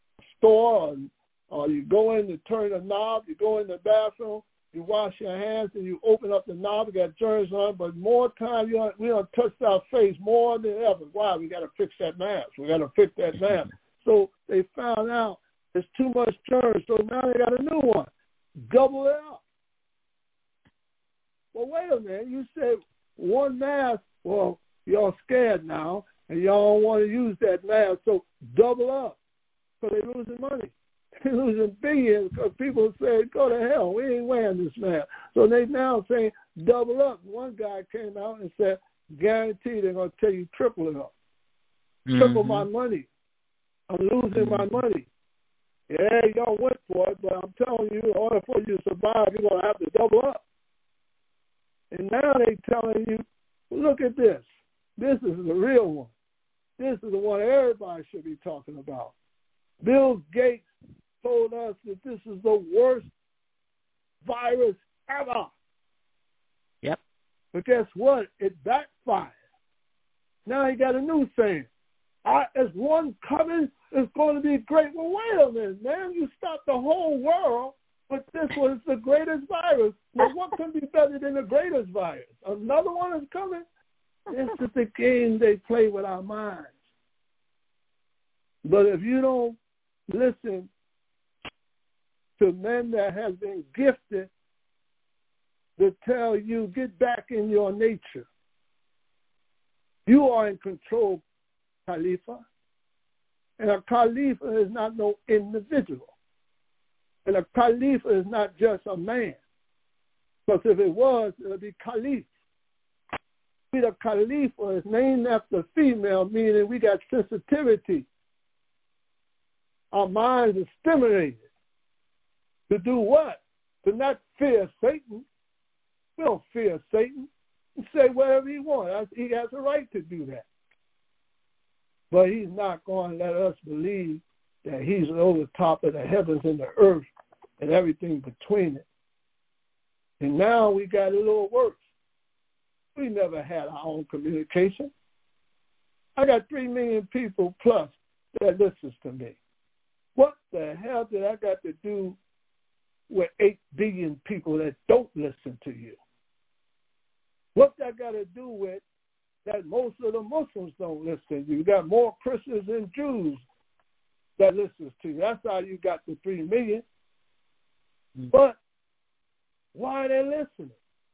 store, or you go in to turn a knob, you go in the bathroom, you wash your hands, and you open up the knob, you got germs on, but more time we don't touch our face more than ever. Why? We got to fix that mask. We got to fix that mask. So they found out there's too much germs, so now they got a new one. Double it up. Well, wait a minute. You said one mask. Well, y'all scared now, and y'all don't want to use that mask, so double up. So they're losing money. They're losing billions because people say, go to hell, we ain't wearing this mask. So they now saying double up. One guy came out and said, guaranteed they're going to tell you triple it up. Triple my money. I'm losing my money. Yeah, y'all went for it, but I'm telling you, in order for you to survive, you're going to have to double up. And now they're telling you, look at this. This is the real one. This is the one everybody should be talking about. Bill Gates told us that this is the worst virus ever. Yep. But guess what? It backfired. Now he got a new thing. As one coming, it's going to be great. Well, wait a minute, man. You stopped the whole world, but this was the greatest virus. Well, what can be better than the greatest virus? Another one is coming? This is the game they play with our minds. But if you don't listen to men that have been gifted to tell you, get back in your nature. You are in control, Khalifa. And a Khalifa is not no individual. And a Khalifa is not just a man. Because if it was, it would be Khalif. The Khalifa is named after female, meaning we got sensitivity. Our minds are stimulated. To do what? To not fear Satan. We don't fear Satan. He say whatever he wants. He has a right to do that. But he's not going to let us believe that he's over the top of the heavens and the earth and everything between it. And now we got a little worse. We never had our own communication. I got 3 million people plus that listens to me. What the hell did I got to do with 8 billion people that don't listen to you? What that got to do with that most of the Muslims don't listen to you? You got more Christians and Jews that listens to you. That's how you got the 3 million. But why are they listening?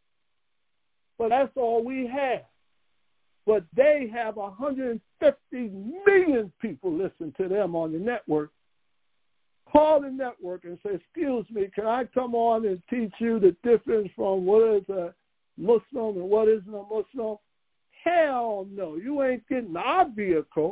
But that's all we have. But they have 150 million people listen to them on the network. Call the network and say, excuse me, can I come on and teach you the difference from what is a Muslim and what isn't a Muslim? Hell no. You ain't getting our vehicle.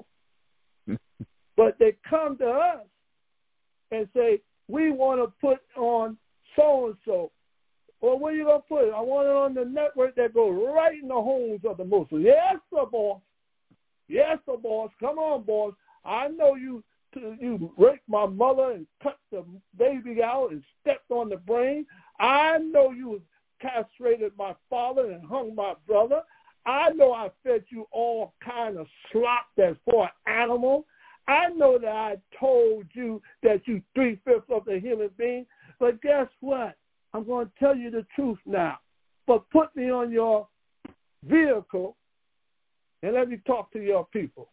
But they come to us and say, we want to put on so-and-so. Well, where you going to put it? I want it on the network that goes right in the homes of the Muslims. Yes, sir, boss. Yes, sir, boss. Come on, boss. I know you raped my mother and cut the baby out and stepped on the brain. I know you castrated my father and hung my brother. I know I fed you all kind of slop that's for an animal. I know that I told you that you 3/5 of the human being. But guess what? I'm going to tell you the truth now. But put me on your vehicle and let me talk to your people.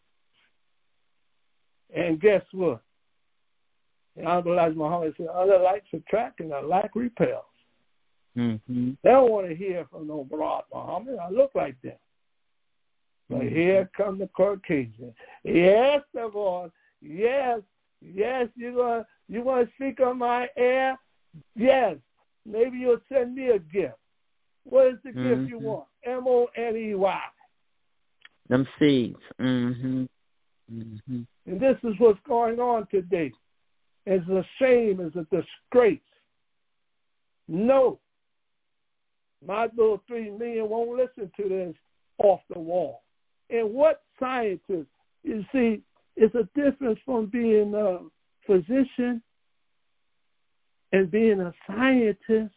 And guess what? And Elijah Muhammad said, other likes attract and a like repels. Mm-hmm. They don't want to hear from no broad Muhammad. I look like them. But here come the Caucasian. Yes, boss. Yes, you're going to speak on my air? Yes. Maybe you'll send me a gift. What is the gift you want? Money. Them seeds. Mm-hmm. Mm-hmm. And this is what's going on today. It's a shame. It's a disgrace. No. My little 3 million won't listen to this off the wall. And what scientists, you see, it's a difference from being a physician and being a scientist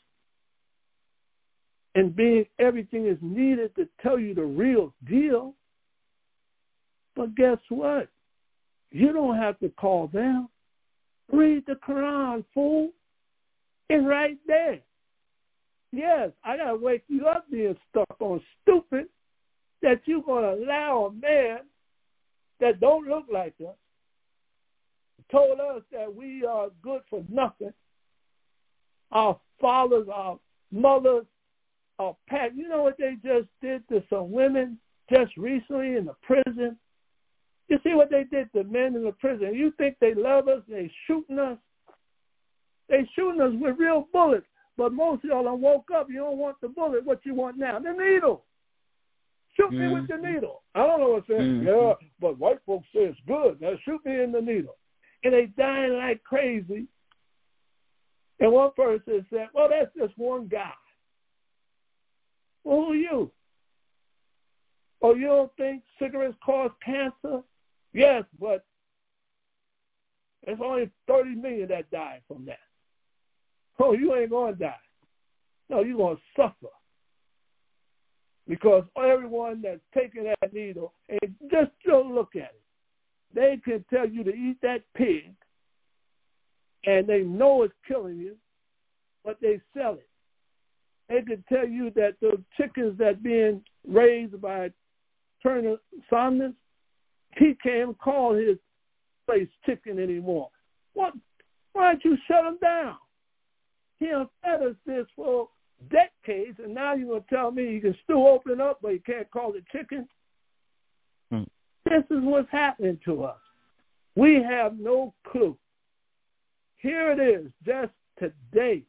and being everything is needed to tell you the real deal. But guess what? You don't have to call them. Read the Quran, fool. It's right there. Yes, I got to wake you up being stuck on stupid that you're going to allow a man that don't look like us, told us that we are good for nothing. Our fathers, our mothers, our past. You know what they just did to some women just recently in the prison? You see what they did to men in the prison? You think they love us? They shooting us? They shooting us with real bullets. But most of y'all done woke up. You don't want the bullet. What you want now? The needle. Shoot me with the needle. I don't know what's saying. Yeah, but white folks say it's good. Now shoot me in the needle. And they dying like crazy. And one person said, well, that's just one guy. Well, who are you? Oh, you don't think cigarettes cause cancer? Yes, but there's only 30 million that died from that. Oh, you ain't going to die. No, you're going to suffer. Because everyone that's taking that needle, and just don't look at it. They can tell you to eat that pig, and they know it's killing you, but they sell it. They can tell you that the chickens that being raised by Turner Saunders, he can't call his place chicken anymore. What? Why don't you shut him down? He fed us this for decades, and now you're going to tell me you can still open up, but you can't call it chicken? This is what's happening to us. We have no clue. Here it is, just today.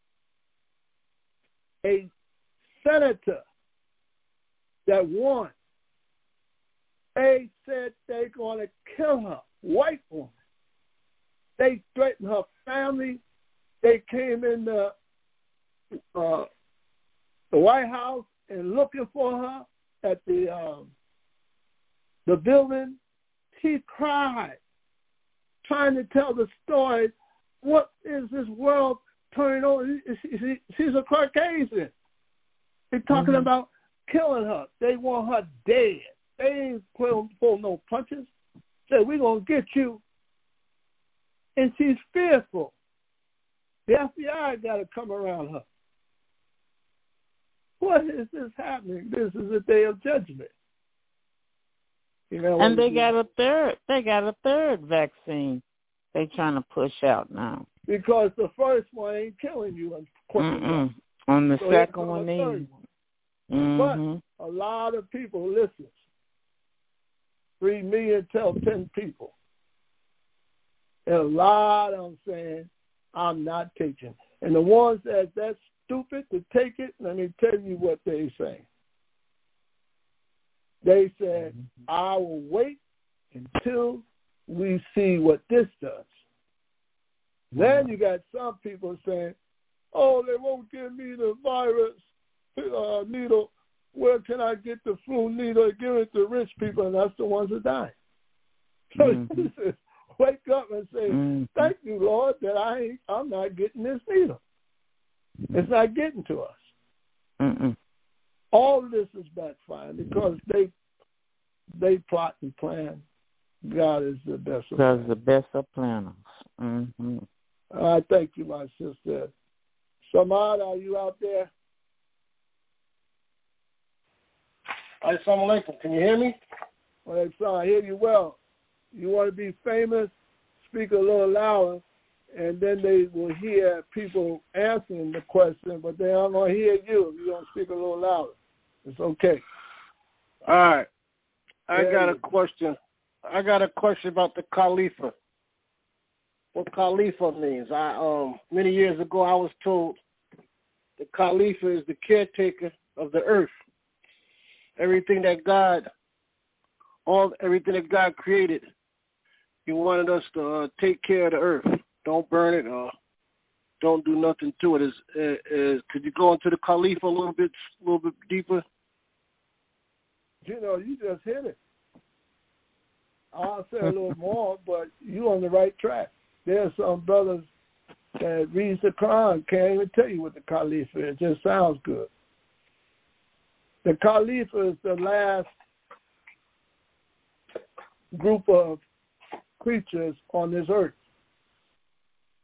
A senator that won, they said they're going to kill her, white woman. They threatened her family. They came in the White House and looking for her at the building. She cried, trying to tell the story. What is this world turning on? She's a Caucasian. They're talking about killing her. They want her dead. They ain't pull no punches. Said, we're going to get you. And she's fearful. The FBI got to come around her. What is this happening? This is a day of judgment. You know, and they got a third vaccine they trying to push out now. Because the first one ain't killing you. On the second one, But a lot of people listen. 3 million tell 10 people. And a lot of them saying, I'm not taking. And the ones that's stupid to take it, let me tell you what they say. They said, I will wait until we see what this does. Then you got some people saying, oh, they won't give me the virus needle. Where can I get the flu needle? They give it to rich people, and that's the ones that die. So he says, wake up and say, thank you, Lord, that I'm not getting this needle. It's not getting to us. All of this is backfiring because they plot and plan. God is the best of planners. God's the best of planners. I thank you, my sister. Samad, are you out there? Assalamu alaikum. Can you hear me? Well, I hear you well. You want to be famous? Speak a little louder, and then they will hear people answering the question, but they aren't going to hear you if you don't speak a little louder. It's okay. All right. I got a question about the Khalifa. What Khalifa means. Many years ago I was told the Khalifa is the caretaker of the earth. Everything that God created, He wanted us to take care of the earth. Don't burn it or don't do nothing to it. Could you go into the Khalifa a little bit deeper? You know, you just hit it. I'll say a little more, but you're on the right track. There's some brothers that reads the Quran, can't even tell you what the Khalifa is. It just sounds good. The Khalifa is the last group of creatures on this earth.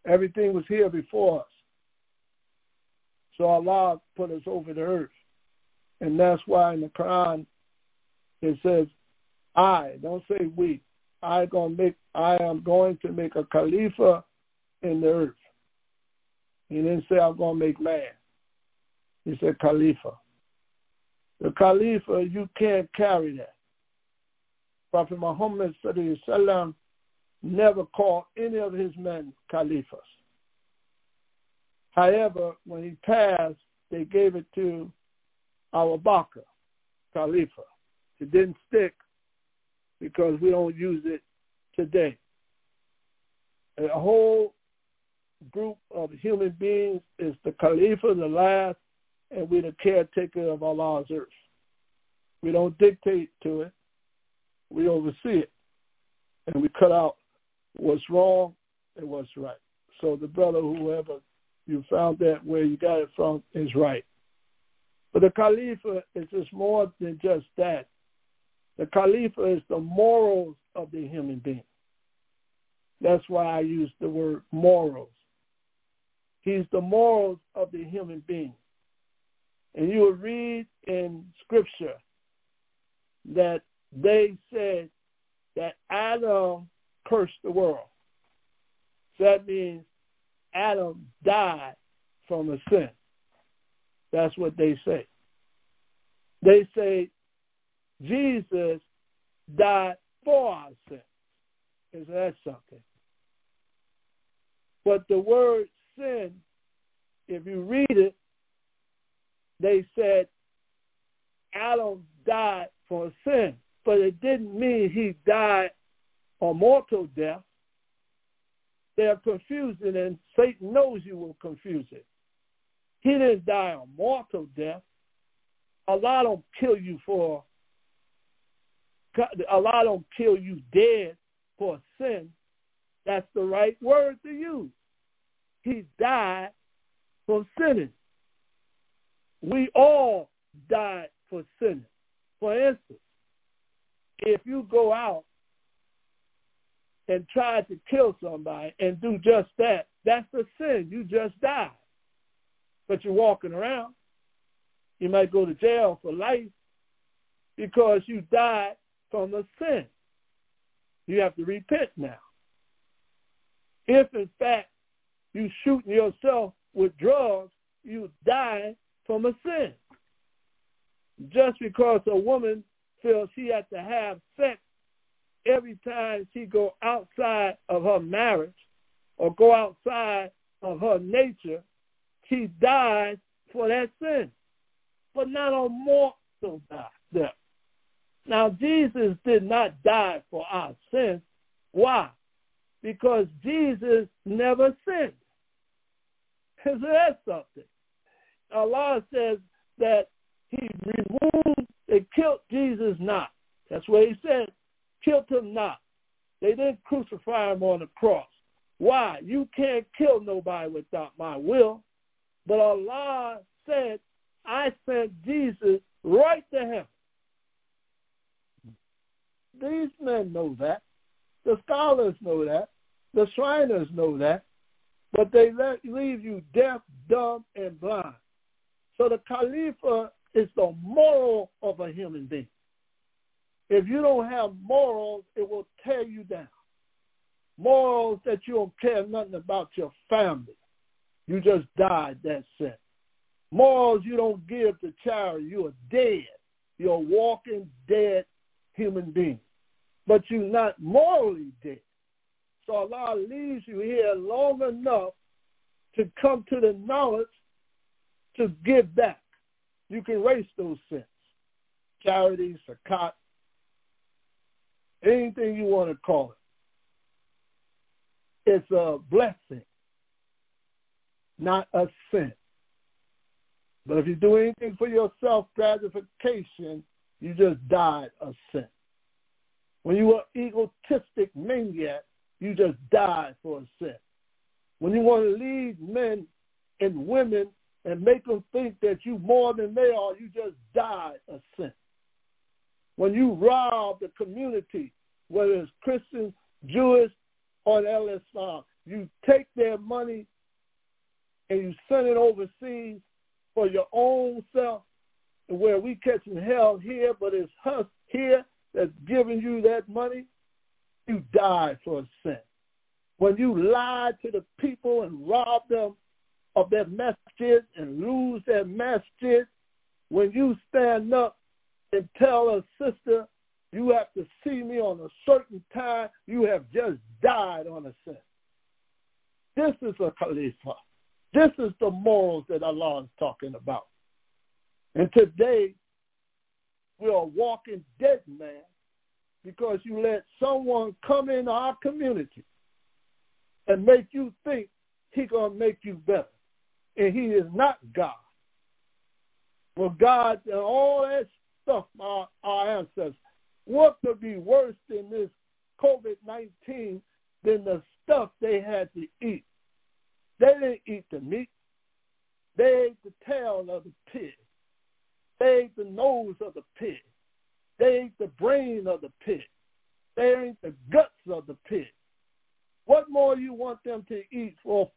Everything was here before us. So Allah put us over the earth. And that's why in the Quran it says, I, don't say we. I am going to make a Khalifa in the earth. He didn't say I'm going to make man. He said Khalifa. The Khalifa, you can't carry that. Prophet Muhammad sallallahu alaihi wasallam never called any of his men Khalifas. However, when he passed, they gave it to Abu Bakr, Khalifa. It didn't stick because we don't use it today. A whole group of human beings is the Khalifa, the last, and we're the caretaker of Allah's earth. We don't dictate to it. We oversee it. And we cut out what's wrong and what's right. So the brother, whoever you found that where you got it from, is right. But the Khalifa is just more than just that. The Khalifa is the morals of the human being. That's why I use the word morals. He's the morals of the human being. And you will read in Scripture that they said that Adam cursed the world. So that means Adam died from a sin. That's what they say. They say Jesus died for our sins. Isn't that something? But the word sin, if you read it, they said Adam died for a sin, but it didn't mean he died a mortal death. They're confusing, and Satan knows you will confuse it. He didn't die a mortal death. Allah don't kill you Allah don't kill you dead for sin. That's the right word to use. He died for sinning. We all died for sinning. For instance, if you go out and try to kill somebody and do just that, that's a sin. You just died. But you're walking around. You might go to jail for life because you died from a sin. You have to repent now. If, in fact, you shooting yourself with drugs, you die from a sin. Just because a woman feels she has to have sex every time she go outside of her marriage or go outside of her nature, she dies for that sin, but not a mortal death. Now, Jesus did not die for our sins. Why? Because Jesus never sinned. So that's something. Allah says that he removed, they killed Jesus not. That's what he said, killed him not. They didn't crucify him on the cross. Why? You can't kill nobody without my will. But Allah said, I sent Jesus right to heaven. These men know that. The scholars know that. The Shriners know that. But they leave you deaf, dumb, and blind. So the Khalifa is the moral of a human being. If you don't have morals, it will tear you down. Morals that you don't care nothing about your family. You just died, that's it. Morals you don't give to charity. You are dead. You're a walking dead human being. But you're not morally dead. So Allah leaves you here long enough to come to the knowledge to give back. You can erase those sins. Charity, zakat, anything you want to call it. It's a blessing, not a sin. But if you do anything for your self-gratification, you just died a sin. When you are egotistic maniac, you just died for a sin. When you want to lead men and women and make them think that you more than they are, you just died a sin. When you rob the community, whether it's Christian, Jewish, or Islam, you take their money and you send it overseas for your own self, where we catching hell here, but it's us here that's giving you that money, you die for a sin. When you lie to the people and rob them of their masjid and lose their masjid, when you stand up and tell a sister, you have to see me on a certain time, you have just died on a sin. This is a Khalifa. This is the morals that Allah is talking about. And today, we are walking dead man because you let someone come into our community and make you think he's going to make you better. And he is not God. Well, God and all that stuff, our ancestors, what could be worse than this COVID-19 than the stuff they had to eat? They didn't eat the meat. They ate the tail of the pig. They ate the nose of the pig. They ate the brain of the pig. They ate the guts of the pig. What more do you want them to eat for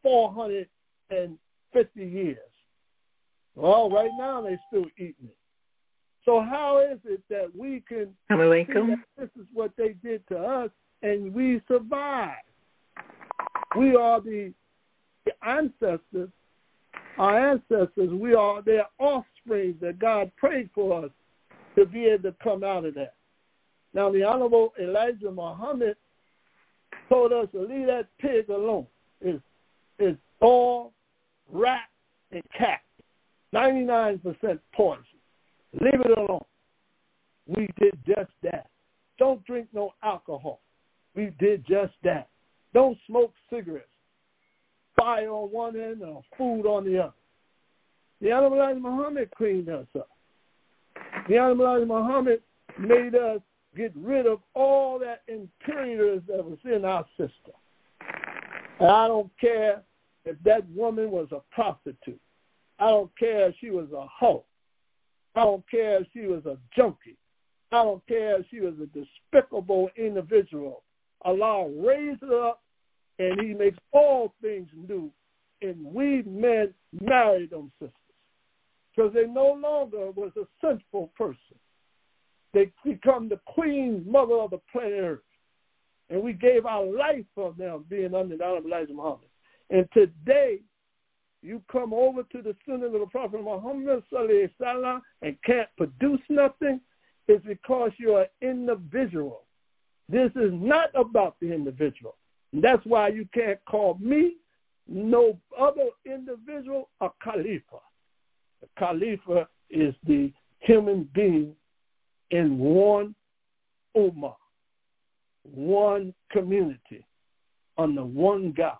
450 years? Well, right now they're still eating it. So how is it that we can see that this is what they did to us and we survived? We are the ancestors. Our ancestors, we are their offspring that God prayed for us to be able to come out of that. Now, the Honorable Elijah Muhammad told us to leave that pig alone. It's all rat and cat, 99% poison. Leave it alone. We did just that. Don't drink no alcohol. We did just that. Don't smoke cigarettes. Fire on one end and food on the other. The Honorable Elijah Muhammad cleaned us up. The Honorable Elijah Muhammad made us get rid of all that impurities that was in our system. And I don't care if that woman was a prostitute. I don't care if she was a hoe. I don't care if she was a junkie. I don't care if she was a despicable individual. Allah raised her up, and he makes all things new. And we men marry them sisters because they no longer was a sinful person. They become the queen mother of the planet Earth. And we gave our life for them being under the Honorable Elijah Muhammad. And today, you come over to the Sunnah of the Prophet Muhammad sallallahu alaihi wasallam and can't produce nothing, it's because you're an individual. This is not about the individual. And that's why you can't call me, no other individual, a Khalifa. A Khalifa is the human being in one ummah, one community, under one God.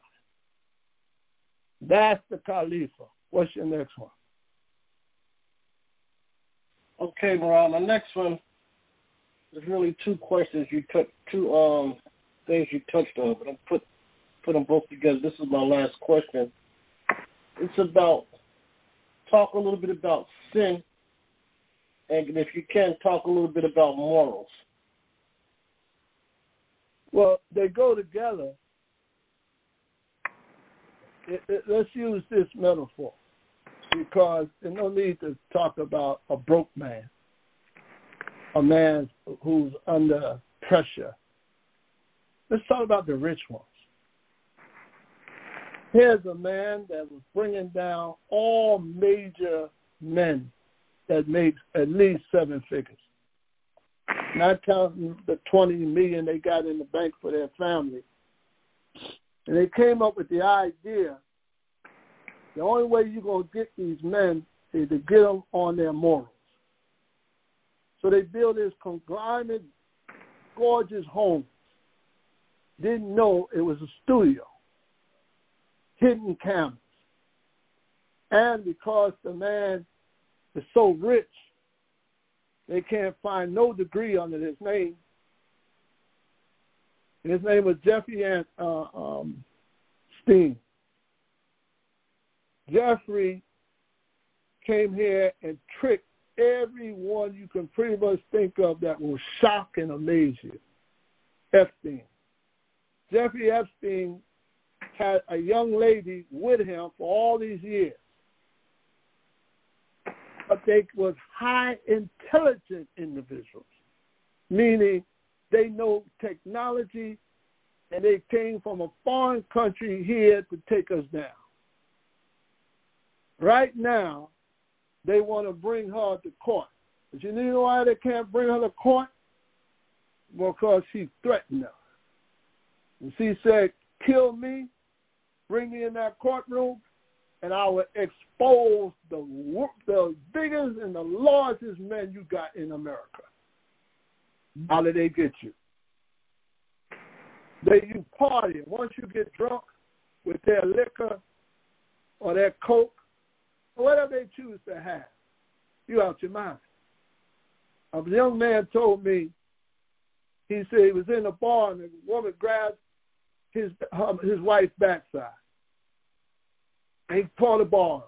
That's the Khalifa. What's your next one? Okay, Maran. The next one is really two questions you took, two things you touched on, but I'll put them both together. This is my last question. It's about, talk a little bit about sin, and if you can, talk a little bit about morals. Well, they go together. Let's use this metaphor because there's no need to talk about a broke man, a man who's under pressure. Let's talk about the rich ones. Here's a man that was bringing down all major men that makes at least 7 figures, not counting the 20 million they got in the bank for their family. And they came up with the idea, the only way you're going to get these men is to get them on their morals. So they built this conglomerate, gorgeous home. Didn't know it was a studio, hidden cameras. And because the man is so rich, they can't find no degree under his name. His name was Jeffrey Steen. Jeffrey came here and tricked everyone you can pretty much think of that will shock and amaze you. Epstein. Jeffrey Epstein had a young lady with him for all these years. But they was high intelligent individuals, meaning they know technology and they came from a foreign country here to take us down. Right now, they want to bring her to court. But you know why they can't bring her to court? Because she threatened her. And she said, kill me, bring me in that courtroom, and I will expose the biggest and the largest men you got in America. How do they get you? You party. Once you get drunk with their liquor or their coke, or whatever they choose to have, you out your mind. A young man told me, he said he was in a bar and a woman grabbed his wife's backside. And he tore the bar.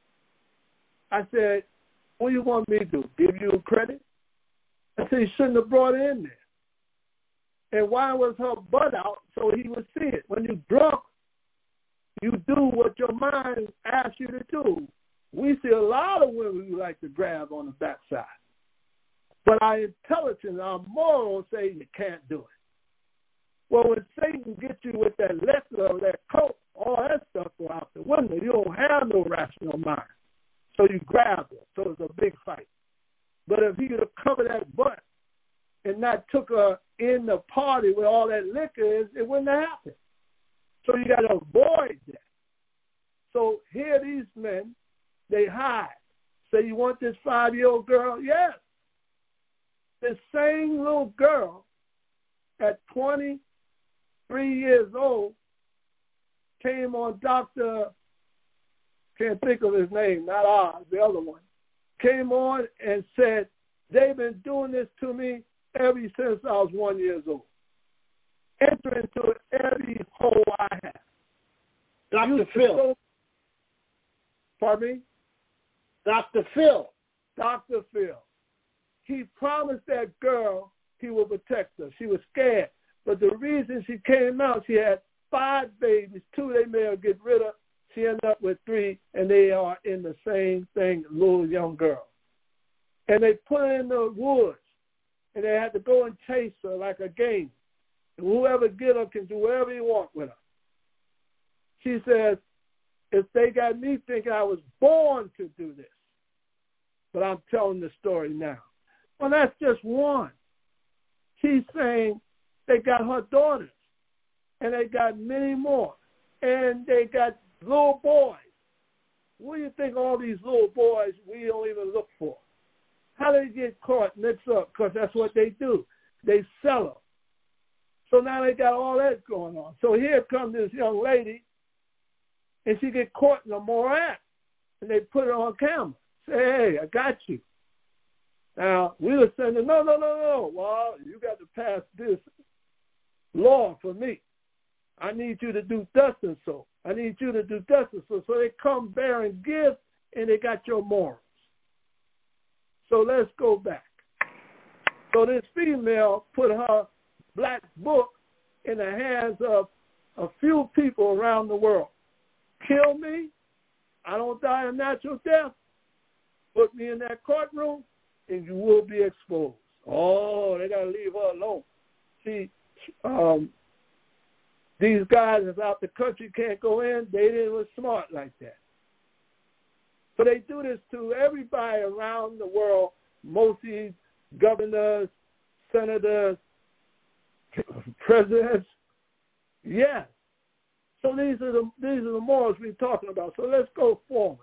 I said, what do you want me to do? Give you credit? I said, you shouldn't have brought her in there. And why was her butt out so he would see it? When you're drunk, you do what your mind asks you to do. We see a lot of women who like to grab on the backside. But our intelligence, our morals say you can't do it. Well, when Satan gets you with that liquor or that coke, all that stuff go out the window. You don't have no rational mind. So you grab her. So it's a big fight. But if he could have covered that butt and not took her in the party where all that liquor is, it wouldn't have happened. So you got to avoid that. So here these men, they hide. Say, you want this 5-year-old girl? Yes. This same little girl at 23 years old came on Dr. Can't think of his name, not ours, the other one, came on and said, they've been doing this to me ever since I was 1 year old. Enter into every hole I have. Dr. Phil. Pardon me? Dr. Phil. Dr. Phil. He promised that girl he would protect her. She was scared. But the reason she came out, she had 5 babies. 2 they may get rid of. She ended up with 3, and they are in the same thing, little young girl. And they put her in the woods, and they had to go and chase her like a game. And whoever get her can do whatever you want with her. She says, if they got me thinking I was born to do this, but I'm telling the story now. Well, that's just one. She's saying they got her daughters, and they got many more, and they got little boys. What do you think all these little boys we don't even look for? How do they get caught mixed up? Because that's what they do. They sell them. So now they got all that going on. So here comes this young lady, and she get caught in a moral act, and they put her on camera. Say, hey, I got you. Now, we were saying, no. Well, you got to pass this law for me. I need you to do thus and so. I need you to do thus and so. So they come bearing gifts, and they got your morals. So let's go back. So this female put her black book in the hands of a few people around the world. Kill me. I don't die a natural death. Put me in that courtroom, and you will be exposed. Oh, they got to leave her alone. See, these guys that's out the country can't go in. They didn't smart like that. So they do this to everybody around the world, mostly governors, senators, presidents. Yes. So these are the morals we're talking about. So let's go forward.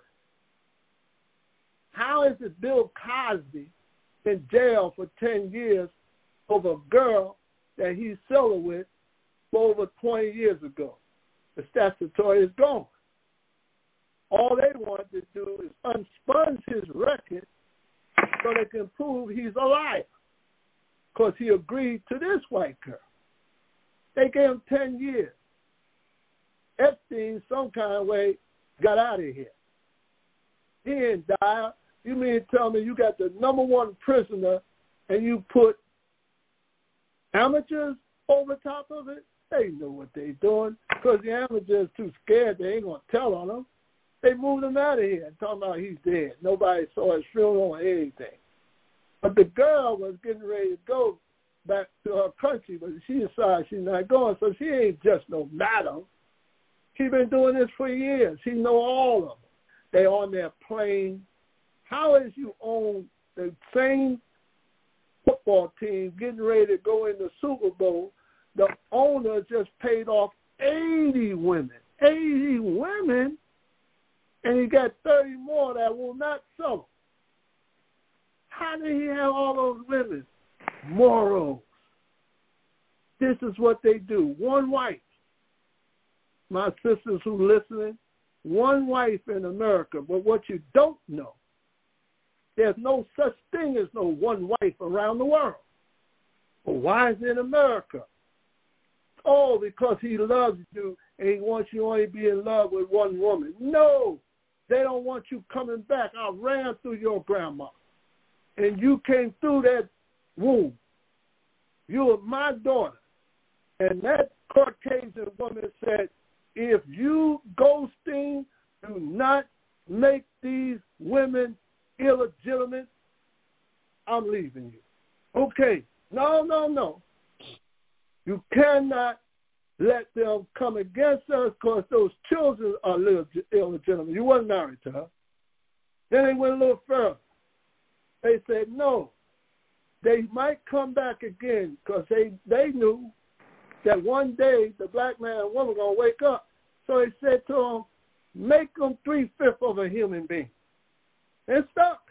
How is it Bill Cosby in jail for 10 years over a girl that he settled with for over 20 years ago? The statutory is gone. All they want to do is unspunge his record so they can prove he's a liar because he agreed to this white girl. They gave him 10 years. Epstein, some kind of way, got out of here. He didn't die. You mean to tell me you got the number one prisoner and you put amateurs over top of it? They know what they're doing. because the amateurs too scared. They ain't going to tell on him. They moved him out of here and talking about he's dead. Nobody saw his funeral or anything. But the girl was getting ready to go back to her country, but she decided she's not going, so she ain't just no madam. She's been doing this for years. She know all of them. They on their plane. How is you own the same football team getting ready to go in the Super Bowl? The owner just paid off 80 women. 80 women? And he got 30 more that will not sell them. How did he have all those women? Morals. This is what they do. One wife. My sisters who listening, one wife in America. But what you don't know, there's no such thing as no one wife around the world. But why is it in America? Oh, because he loves you and he wants you only to be in love with one woman. No, they don't want you coming back. I ran through your grandma, and you came through that womb. You were my daughter. And that Caucasian woman said, if you, Goldstein, do not make these women illegitimate, I'm leaving you. Okay, no. You cannot let them come against us because those children are illegitimate. You weren't married to her. Then they went a little further. They said, no, they might come back again because they knew that one day the black man and woman going to wake up. So they said to them, make them 3/5 of a human being. And stuck.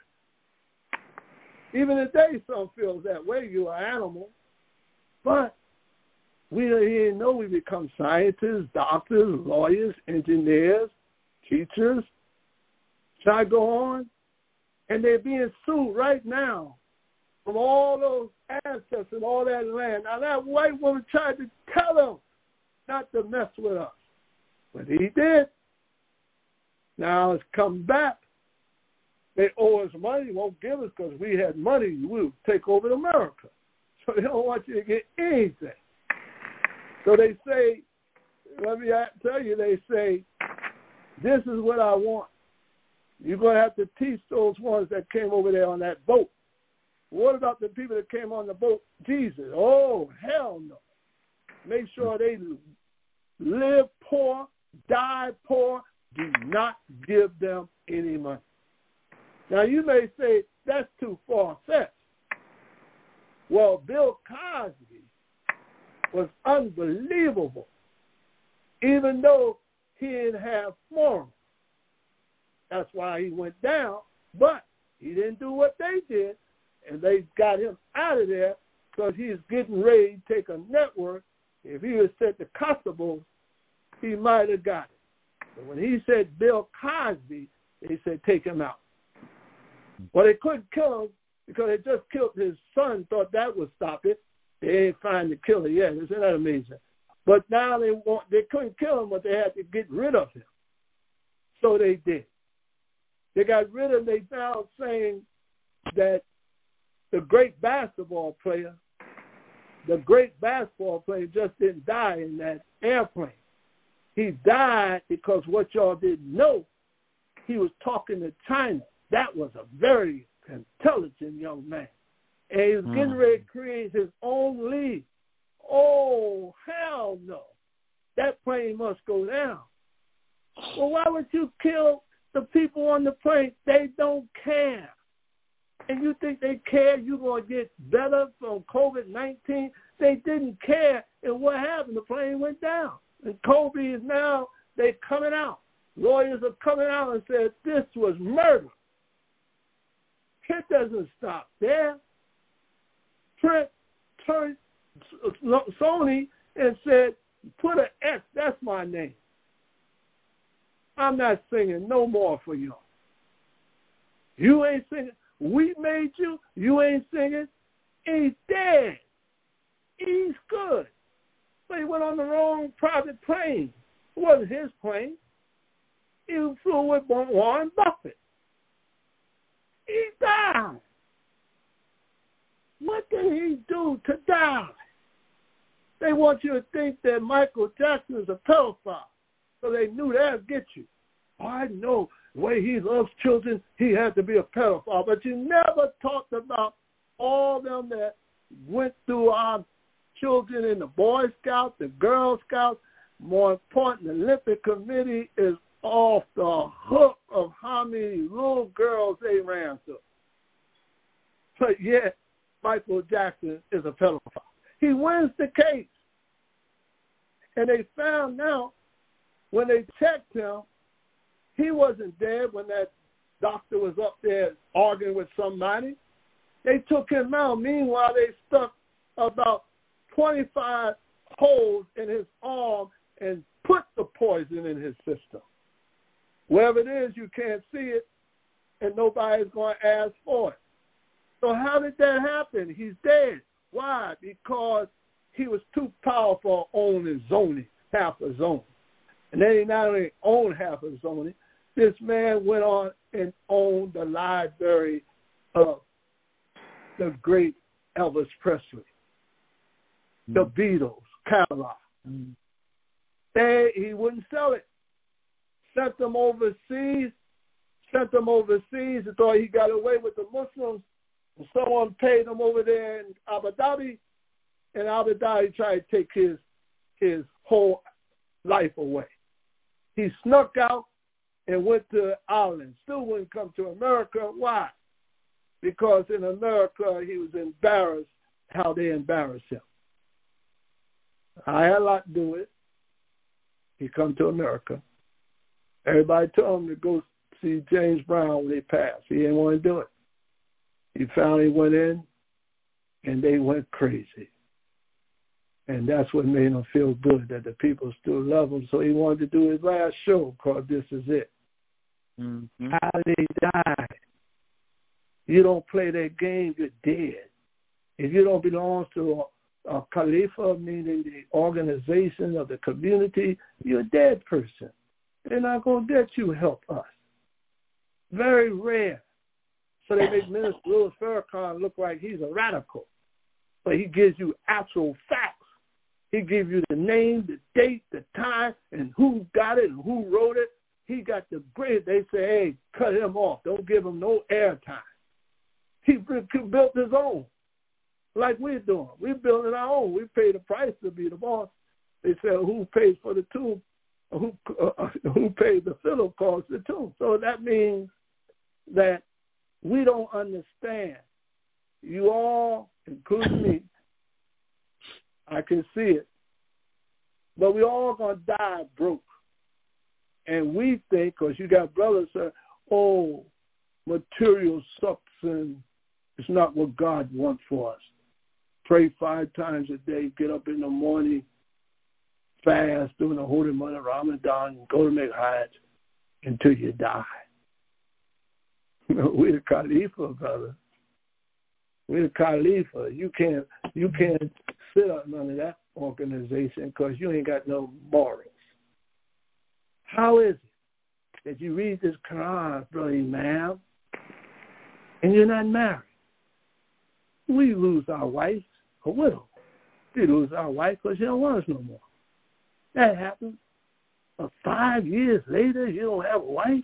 Even today, some feels that way. You're an animal. But we didn't know we become scientists, doctors, lawyers, engineers, teachers. Should I go on? And they're being sued right now from all those ancestors and all that land. Now, that white woman tried to tell them not to mess with us. But he did. Now it's come back. They owe us money, won't give us because we had money. We'll take over America. So they don't want you to get anything. So they say, let me tell you, they say, this is what I want. You're going to have to teach those ones that came over there on that boat. What about the people that came on the boat? Jesus. Oh, hell no. Make sure they live poor, die poor. Do not give them any money. Now, you may say, that's too far-fetched. Well, Bill Cosby was unbelievable, even though he didn't have morals. That's why he went down, but he didn't do what they did, and they got him out of there because he was getting ready to take a network. If he was set to Costabos, he might have got it. But when he said Bill Cosby, they said take him out. Well, they couldn't kill him because they just killed his son, thought that would stop it. They ain't find the killer yet. Isn't that amazing? But now they couldn't kill him, but they had to get rid of him. So they did. They got rid of him. They now saying that the great basketball player just didn't die in that airplane. He died because what y'all didn't know, he was talking to China. That was a very intelligent young man. And he was getting ready to create his own league. Oh, hell no. That plane must go down. Well, why would you kill the people on the plane? They don't care. And you think they care you're going to get better from COVID-19? They didn't care. And what happened? The plane went down. And Kobe is now, they're coming out. Lawyers are coming out and said this was murder. It doesn't stop there. Trent turned Sony and said, put an X, that's my name. I'm not singing no more for you. You ain't singing. We made you. You ain't singing. He's dead. He's good. But he went on the wrong private plane. It wasn't his plane. He flew with Warren Buffett. He died. What did he do to die? They want you to think that Michael Jackson is a pedophile. So they knew that'd get you. Oh, I know the way he loves children, he had to be a pedophile. But you never talked about all them that went through our children in the Boy Scouts, the Girl Scouts. More important, the Olympic Committee is off the hook of how many little girls they ran through. But yet, Michael Jackson is a pedophile. He wins the case. And they found out when they checked him, he wasn't dead when that doctor was up there arguing with somebody. They took him out. Meanwhile, they stuck about 25 holes in his arm and put the poison in his system. Wherever it is, you can't see it, and nobody's going to ask for it. So how did that happen? He's dead. Why? Because he was too powerful to own his zoning, half a zone. And then he not only owned half a zoning, this man went on and owned the library of the great Elvis Presley, the Beatles, catalog. He wouldn't sell it. Sent them overseas. And thought he got away with the Muslims. And someone paid him over there in Abu Dhabi. And Abu Dhabi tried to take his whole life away. He snuck out and went to Ireland. Still wouldn't come to America. Why? Because in America, he was embarrassed how they embarrassed him. I had a lot to do with it. He come to America. Everybody told him to go see James Brown when he passed. He didn't want to do it. He finally went in, and they went crazy. And that's what made him feel good, that the people still love him. So he wanted to do his last show called This Is It. Mm-hmm. How they died. You don't play that game, you're dead. If you don't belong to a Khalifa, meaning the organization of the community, you're a dead person. They're not going to let you help us. Very rare. So they make Minister Louis Farrakhan look like he's a radical. But he gives you actual facts. He gives you the name, the date, the time, and who got it and who wrote it. He got the great. They say, hey, cut him off. Don't give him no airtime. He built his own, like we're doing. We're building our own. We pay the price to be the boss. They say, who pays for the tune? Who pays the fiddle costs the tune? So that means that we don't understand. You all, including me, I can see it. But we all going to die broke. And we think, because you got brothers say, oh, material sucks and it's not what God wants for us. Pray 5 times a day, get up in the morning, fast, doing the holy month of Ramadan, go to make Hajj until you die. We're the Khalifa, brother. We're the Khalifa. You can't sit up none of that organization because you ain't got no morals. How is it that you read this Quran, brother Imam, and you're not married? We lose our wife, a widow. We lose our wife because she don't want us no more. That happens. But 5 years later, you don't have a wife.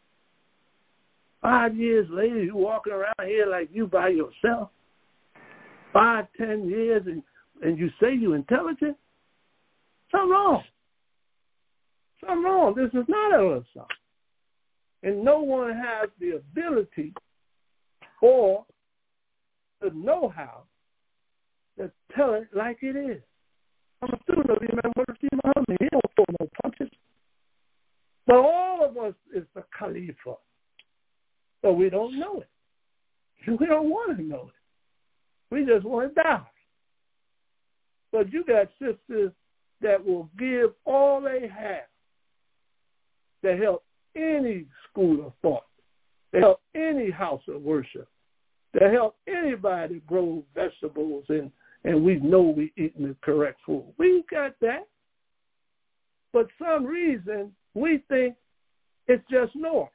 5 years later, you walking around here like you by yourself. 5, 10 years, and you say you're intelligent? Something wrong. Something wrong. This is not a little something. And no one has the ability or the know-how to tell it like it is. I'm a student of Imam Mursi Muhammad. He don't pull no punches. But all of us is the Khalifa. So we don't know it. We don't want to know it. We just want to die. But you got sisters that will give all they have to help any school of thought, to help any house of worship, to help anybody grow vegetables, and we know we're eating the correct food. We got that. But some reason we think it's just North.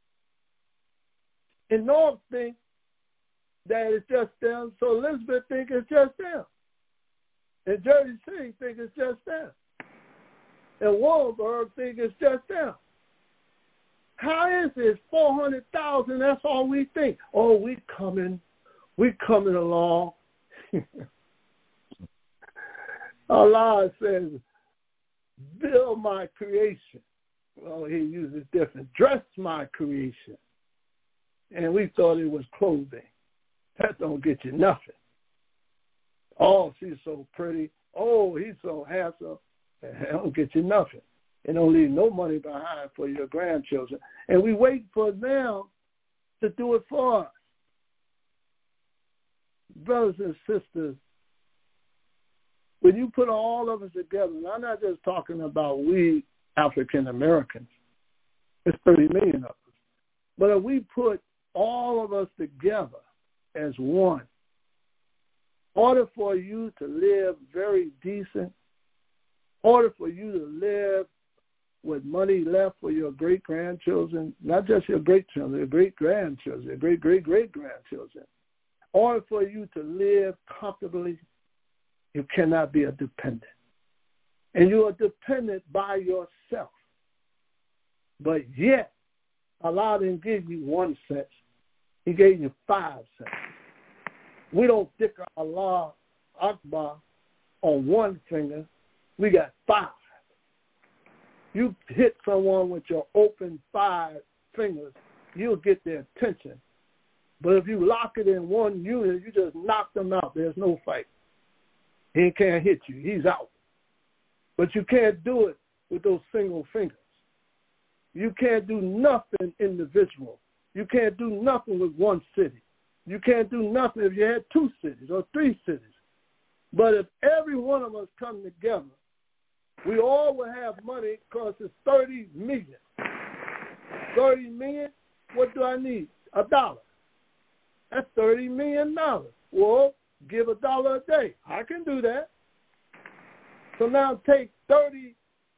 And North think that it's just them, so Elizabeth think it's just them. And Jersey City think it's just them. And Warrenburg think it's just them. How is this 400,000? That's all we think. Oh, we coming along. Allah says, build my creation. Well, he uses different. Dress my creation. And we thought it was clothing. That don't get you nothing. Oh, she's so pretty. Oh, he's so handsome. That don't get you nothing. It don't leave no money behind for your grandchildren. And we wait for them to do it for us. Brothers and sisters, when you put all of us together, and I'm not just talking about we African Americans, it's 30 million of us, but if we put all of us together as one, in order for you to live very decent, in order for you to live with money left for your great-grandchildren, not just your great-children, your great-grandchildren, your great-great-great-grandchildren, in order for you to live comfortably, you cannot be a dependent. And you are dependent by yourself. But yet, Allah didn't give you 1 cent. He gave you 5 cents. We don't stick Allah Akbar on 1 finger. We got 5. You hit someone with your open 5 fingers, you'll get their attention. But if you lock it in 1 unit, you just knock them out. There's no fight. He can't hit you. He's out. But you can't do it with those single fingers. You can't do nothing individual. You can't do nothing with 1 city. You can't do nothing if you had 2 cities or 3 cities. But if every one of us come together, we all will have money because it's 30 million. 30 million, what do I need? $1. That's $30 million. Well, give $1 a day. I can do that. So now take $30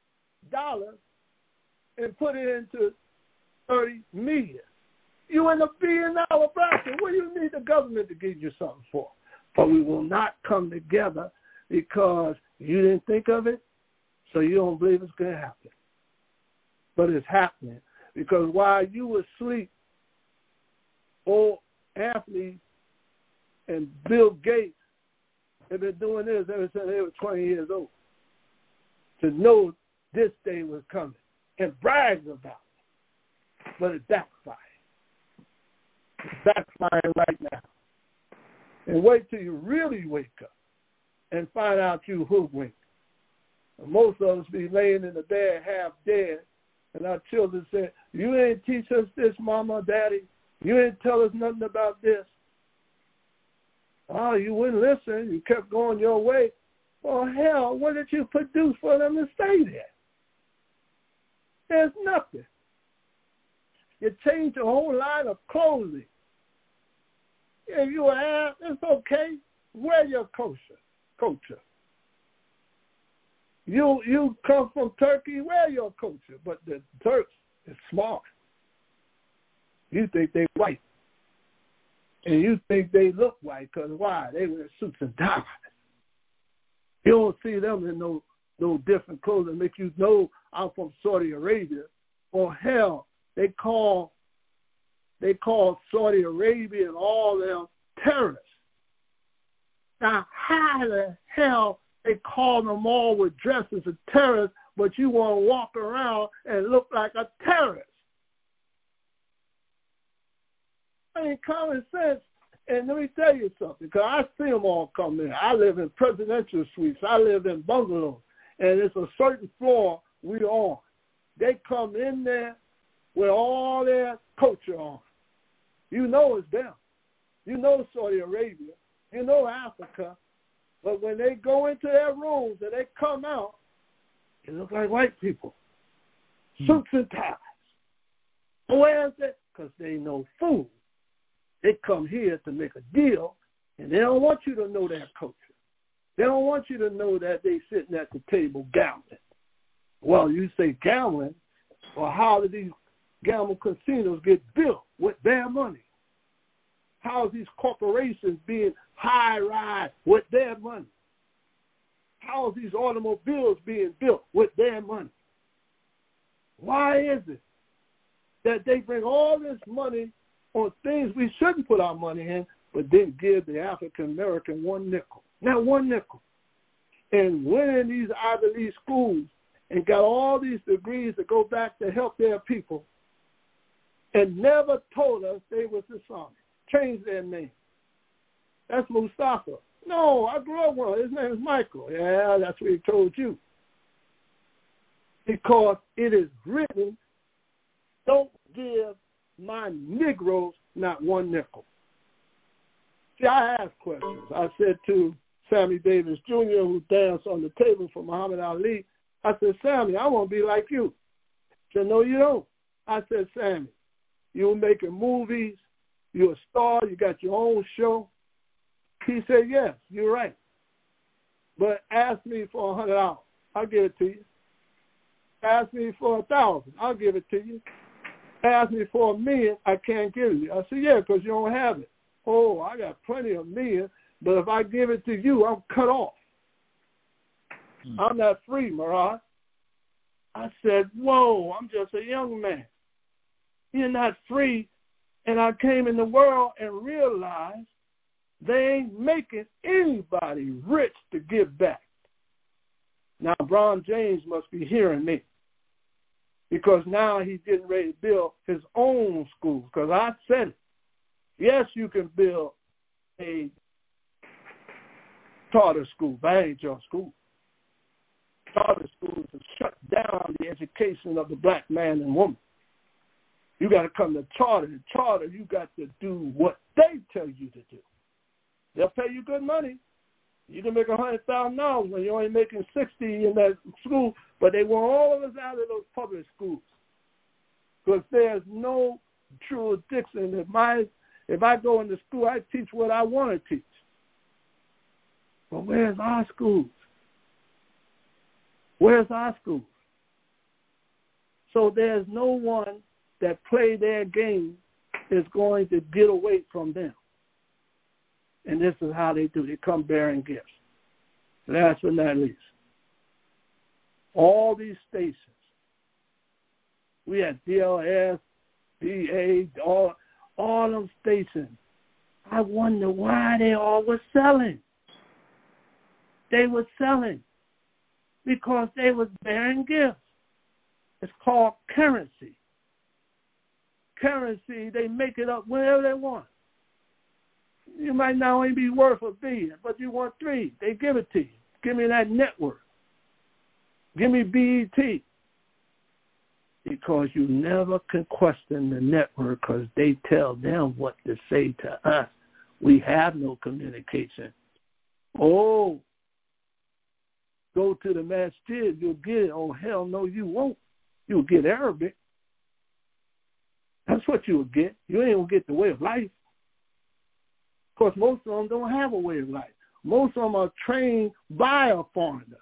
and put it into 30 million. You in a $1 billion bracket. What do you need the government to give you something for? But we will not come together because you didn't think of it, so you don't believe it's going to happen. But it's happening because while you were asleep, old Anthony and Bill Gates have been doing this ever since they were 20 years old to know this day was coming and bragged about it. But it backfired. It's backfiring right now. And wait till you really wake up and find out you hoodwinked. Most of us be laying in the bed half dead, and our children say, you ain't teach us this, mama, daddy. You ain't tell us nothing about this. Oh, you wouldn't listen. You kept going your way. Well, hell, what did you produce for them to stay there? There's nothing. You changed your whole line of clothing. If you have, it's okay. Wear your culture. You come from Turkey, wear your culture. But the Turks is smart. You think they white. And you think they look white because why? They wear suits and ties. You don't see them in no different clothes that make you know I'm from Saudi Arabia. Or hell, they call Saudi Arabia and all them terrorists. Now, how the hell they call them all with dresses of terrorists, but you want to walk around and look like a terrorist? I mean, common sense. And let me tell you something, because I see them all come in. I live in presidential suites. I live in bungalows. And it's a certain floor we're on. They come in there with all their culture on. You know it's them. You know Saudi Arabia. You know Africa. But when they go into their rooms and they come out, they look like white people. Suits and ties. Where is it? Because they know food. They come here to make a deal, and they don't want you to know their culture. They don't want you to know that they sitting at the table gambling. Well, you say gambling, well, how do these gamble casinos get built with their money? How is these corporations being high-rise with their money? How is these automobiles being built with their money? Why is it that they bring all this money on things we shouldn't put our money in, but then give the African American one nickel? Not one nickel. And went in these Ivy League schools and got all these degrees to go back to help their people and never told us they was Islamic. Changed their name. That's Mustafa. No, I grew up with him. His name is Michael. Yeah, that's what he told you. Because it is written, don't give my Negroes not one nickel. See, I asked questions. I said to Sammy Davis Jr., who danced on the table for Muhammad Ali, I said, Sammy, I want to be like you. He said, no, you don't. I said, Sammy, you're making movies, you're a star, you got your own show. He said, yes, you're right. But ask me for $100, I'll give it to you. Ask me for $1,000, I'll give it to you. Ask me for $1 million, I can't give it to you. I said, yeah, because you don't have it. Oh, I got plenty of millions, but if I give it to you, I'm cut off. I'm not free, Murad. I said, whoa, I'm just a young man. You're not free. And I came in the world and realized they ain't making anybody rich to give back. Now, Bron James must be hearing me because now he's getting ready to build his own school because I said it. Yes, you can build a charter school, but that ain't your school. Charter schools have shut down the education of the black man and woman. You got to come to charter. In charter, you got to do what they tell you to do. They'll pay you good money. You can make $100,000 when you're only making $60 in that school, but they want all of us out of those public schools because there's no jurisdiction. If I go into school, I teach what I want to teach. But where's our schools? Where's our schools? So there's no one that play their game is going to get away from them. And this is how they do. They come bearing gifts. Last but not least, all these stations, we had DLS, BA, all them stations. I wonder why they all were selling. They were selling because they was bearing gifts. It's called currency. Currency, they make it up whenever they want. You might not only be worth $1 billion, but you want $3 billion. They give it to you. Give me that network. Give me BET. Because you never can question the network because they tell them what to say to us. We have no communication. Oh, go to the masjid, you'll get it. Oh, hell no, you won't. You'll get Arabic. That's what you'll get. You ain't going to get the way of life. Of course, most of them don't have a way of life. Most of them are trained by a foreigner.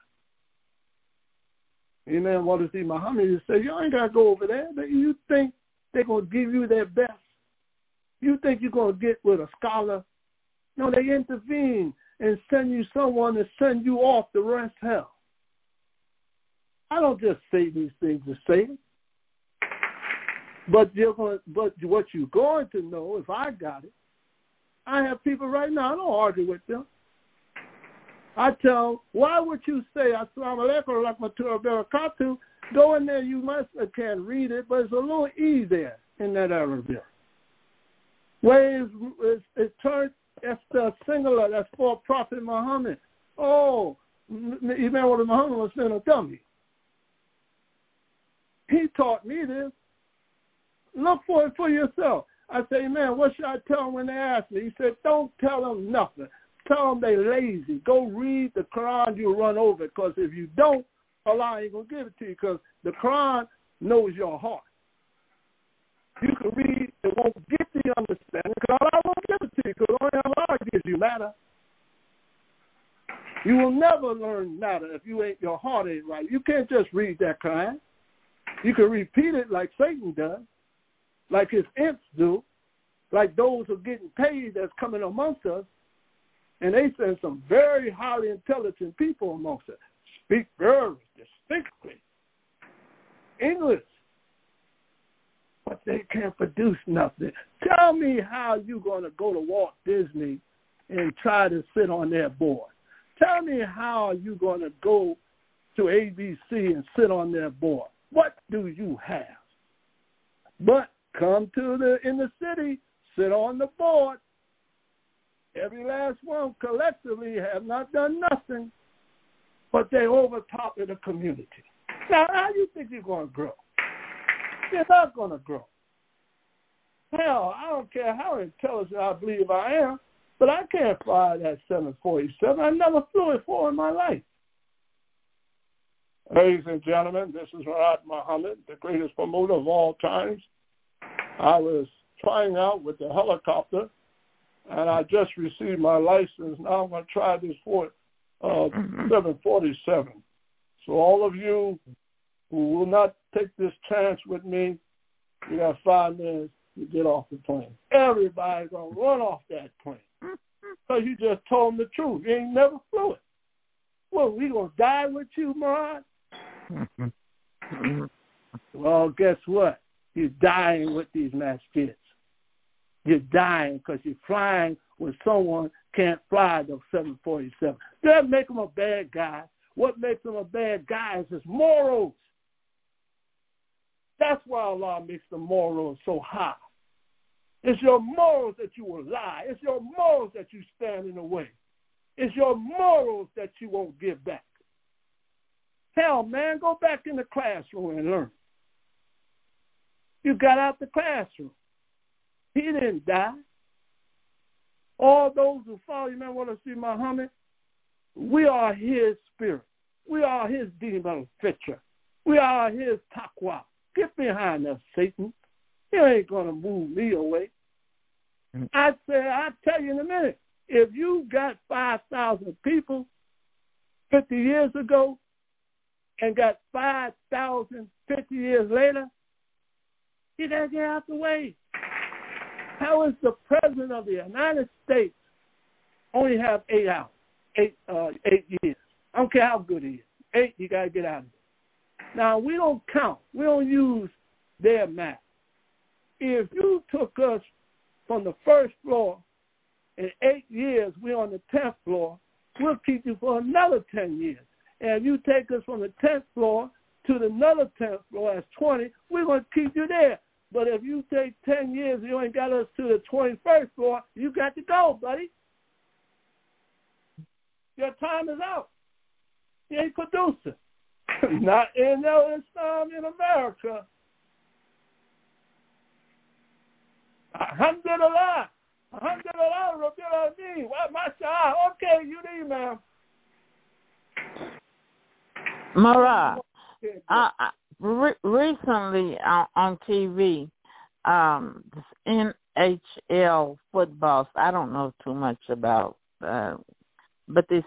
Amen. What does Muhammad say? You ain't got to go over there. You think they're going to give you their best? You think you're going to get with a scholar? No, they intervene and send you someone to send you off the rest hell. I don't just say these things to say it. But what you're going to know, if I got it, I have people right now, I don't argue with them. I tell them, why would you say, Assalamu alaikum wa rahmatullahi wa barakatuh? Go in there, you can't read it, but it's a little E there in that Arabic. Where it's turned, that's the singular, that's for Prophet Muhammad. Oh, Imam Muhammad was saying a dummy. He taught me this. Look for it for yourself. I say, man, what should I tell them when they ask me? He said, don't tell them nothing. Tell them they're lazy. Go read the Quran, you'll run over it. Because if you don't, Allah ain't going to give it to you because the Quran knows your heart. You can read, it won't get the understanding because Allah won't give it to you because only Allah gives you matter. You will never learn matter if your heart ain't right. You can't just read that Quran. You can repeat it like Satan does, like his imps do, like those who are getting paid that's coming amongst us. And they said some very highly intelligent people amongst us speak very distinctly English, but they can't produce nothing. Tell me how you're going to go to Walt Disney and try to sit on their board. Tell me how you're going to go to ABC and sit on their board. What do you have? But come to in the city, sit on the board. Every last one collectively have not done nothing, but they over top of the community. Now, how do you think you're going to grow? You're not going to grow. Hell, I don't care how intelligent I believe I am, but I can't fly that 747. I never flew it before in my life. Ladies and gentlemen, this is Murad Muhammad, the greatest promoter of all times. I was trying out with the helicopter, and I just received my license. Now I'm going to try this 747. So all of you who will not take this chance with me, you got 5 minutes to get off the plane. Everybody's going to run off that plane because you just told them the truth. You ain't never flew it. Well, we going to die with you, Murad? Well, guess what? You're dying with these mass kids. You're dying because you're flying when someone can't fly the 747. That make him a bad guy. What makes him a bad guy is his morals. That's why Allah makes the morals so high. It's your morals that you will lie. It's your morals that you stand in the way. It's your morals that you won't give back. Hell, man, go back in the classroom and learn. You got out the classroom. He didn't die. All those who follow you, man, want to see Muhammad, we are his spirit. We are his demon fitcha. We are his taqwa. Get behind us, Satan. You ain't going to move me away. I'll tell you in a minute, if you got 5,000 people 50 years ago and got 5,000 50 years later, you got to get out the way. How is the president of the United States only have 8 hours, 8 years? I don't care how good he is. 8, you got to get out of it. Now, we don't count. We don't use their math. If you took us from the first floor in 8 years, we're on the 10th floor, we'll keep you for another 10 years. And if you take us from the 10th floor to another 10th floor, that's 20, we're going to keep you there. But if you take 10 years and you ain't got us to the 21st floor, you got to go, buddy. Your time is out. You ain't producing. Not in Islam in America. Alhamdulillah. Alhamdulillah, Rabbil Alameen. Mashallah. Okay, you need, ma'am. Murad, recently on TV, this NHL football, I don't know too much about, but these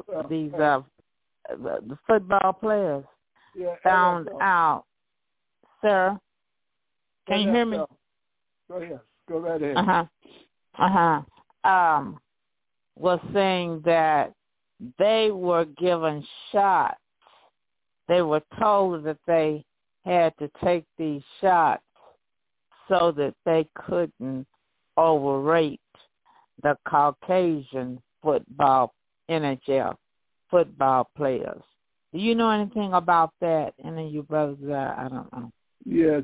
the football players found out. Sir, can you hear me? Go ahead. Go right ahead. Was saying that they were given shots. They were told that they had to take these shots so that they couldn't overrate the Caucasian football, NHL football players. Do you know anything about that? Any of you brothers? I don't know. Yes,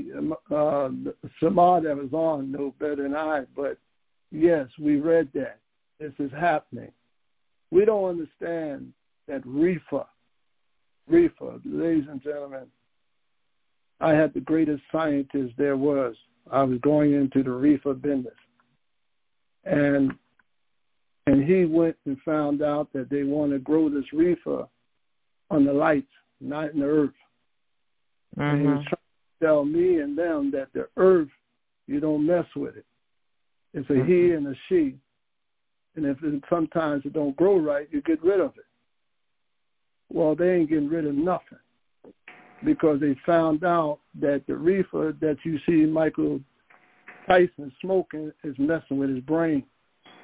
Samad that was on know better than I, but yes, we read that. This is happening. We don't understand that reefer, ladies and gentlemen, I had the greatest scientist there was. I was going into the reefer business. And he went and found out that they want to grow this reefer on the lights, not in the earth. Mm-hmm. And he was trying to tell me and them that the earth, you don't mess with it. It's a he and a she. And if sometimes it don't grow right, you get rid of it. Well, they ain't getting rid of nothing because they found out that the reefer that you see Michael Tyson smoking is messing with his brain.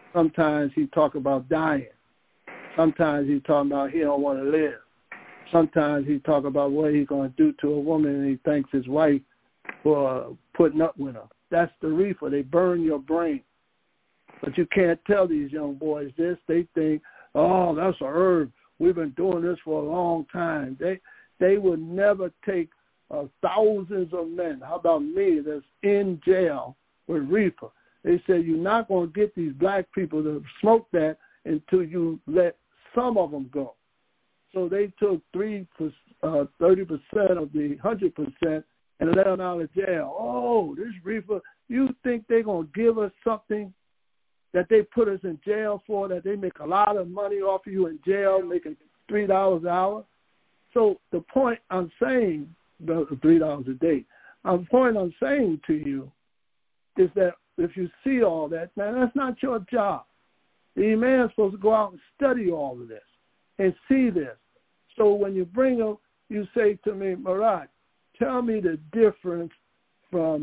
Sometimes he talk about dying. Sometimes he talking about he don't want to live. Sometimes he talk about what he's going to do to a woman, and he thanks his wife for putting up with her. That's the reefer. They burn your brain. But you can't tell these young boys this. They think, oh, that's a herb. We've been doing this for a long time. They would never take thousands of men. How about me that's in jail with reefer? They said you're not going to get these black people to smoke that until you let some of them go. So they took 30% of the 100% and let them out of jail. Oh, this reefer, you think they're going to give us something that they put us in jail for, that they make a lot of money off of you in jail, making $3 an hour? So the point I'm saying, the $3 a day, the point I'm saying to you is that if you see all that, man, that's not your job. The man's supposed to go out and study all of this and see this. So when you bring them, you say to me, Marat, tell me the difference from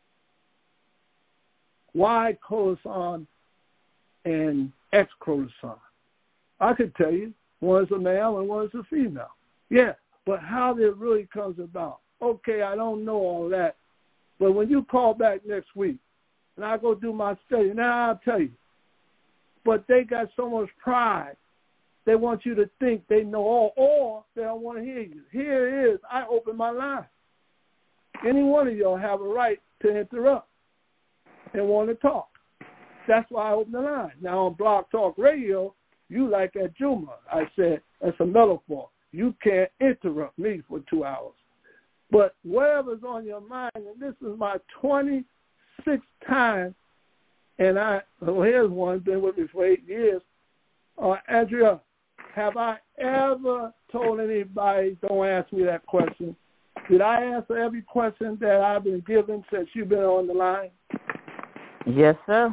Y chromosome and X chromosome. I could tell you one is a male and one is a female. Yeah, but how it really comes about, okay, I don't know all that. But when you call back next week and I go do my study, now I'll tell you. But they got so much pride. They want you to think they know all, or they don't want to hear you. Here it is. I open my line. Any one of y'all have a right to interrupt and want to talk. That's why I open the line. Now on Blog Talk Radio, you like at Juma. I said, that's a metaphor. You can't interrupt me for 2 hours. But whatever's on your mind, and this is my 26th time, and here's one, been with me for 8 years. Andrea, have I ever told anybody, don't ask me that question, did I answer every question that I've been given since you've been on the line? Yes, sir.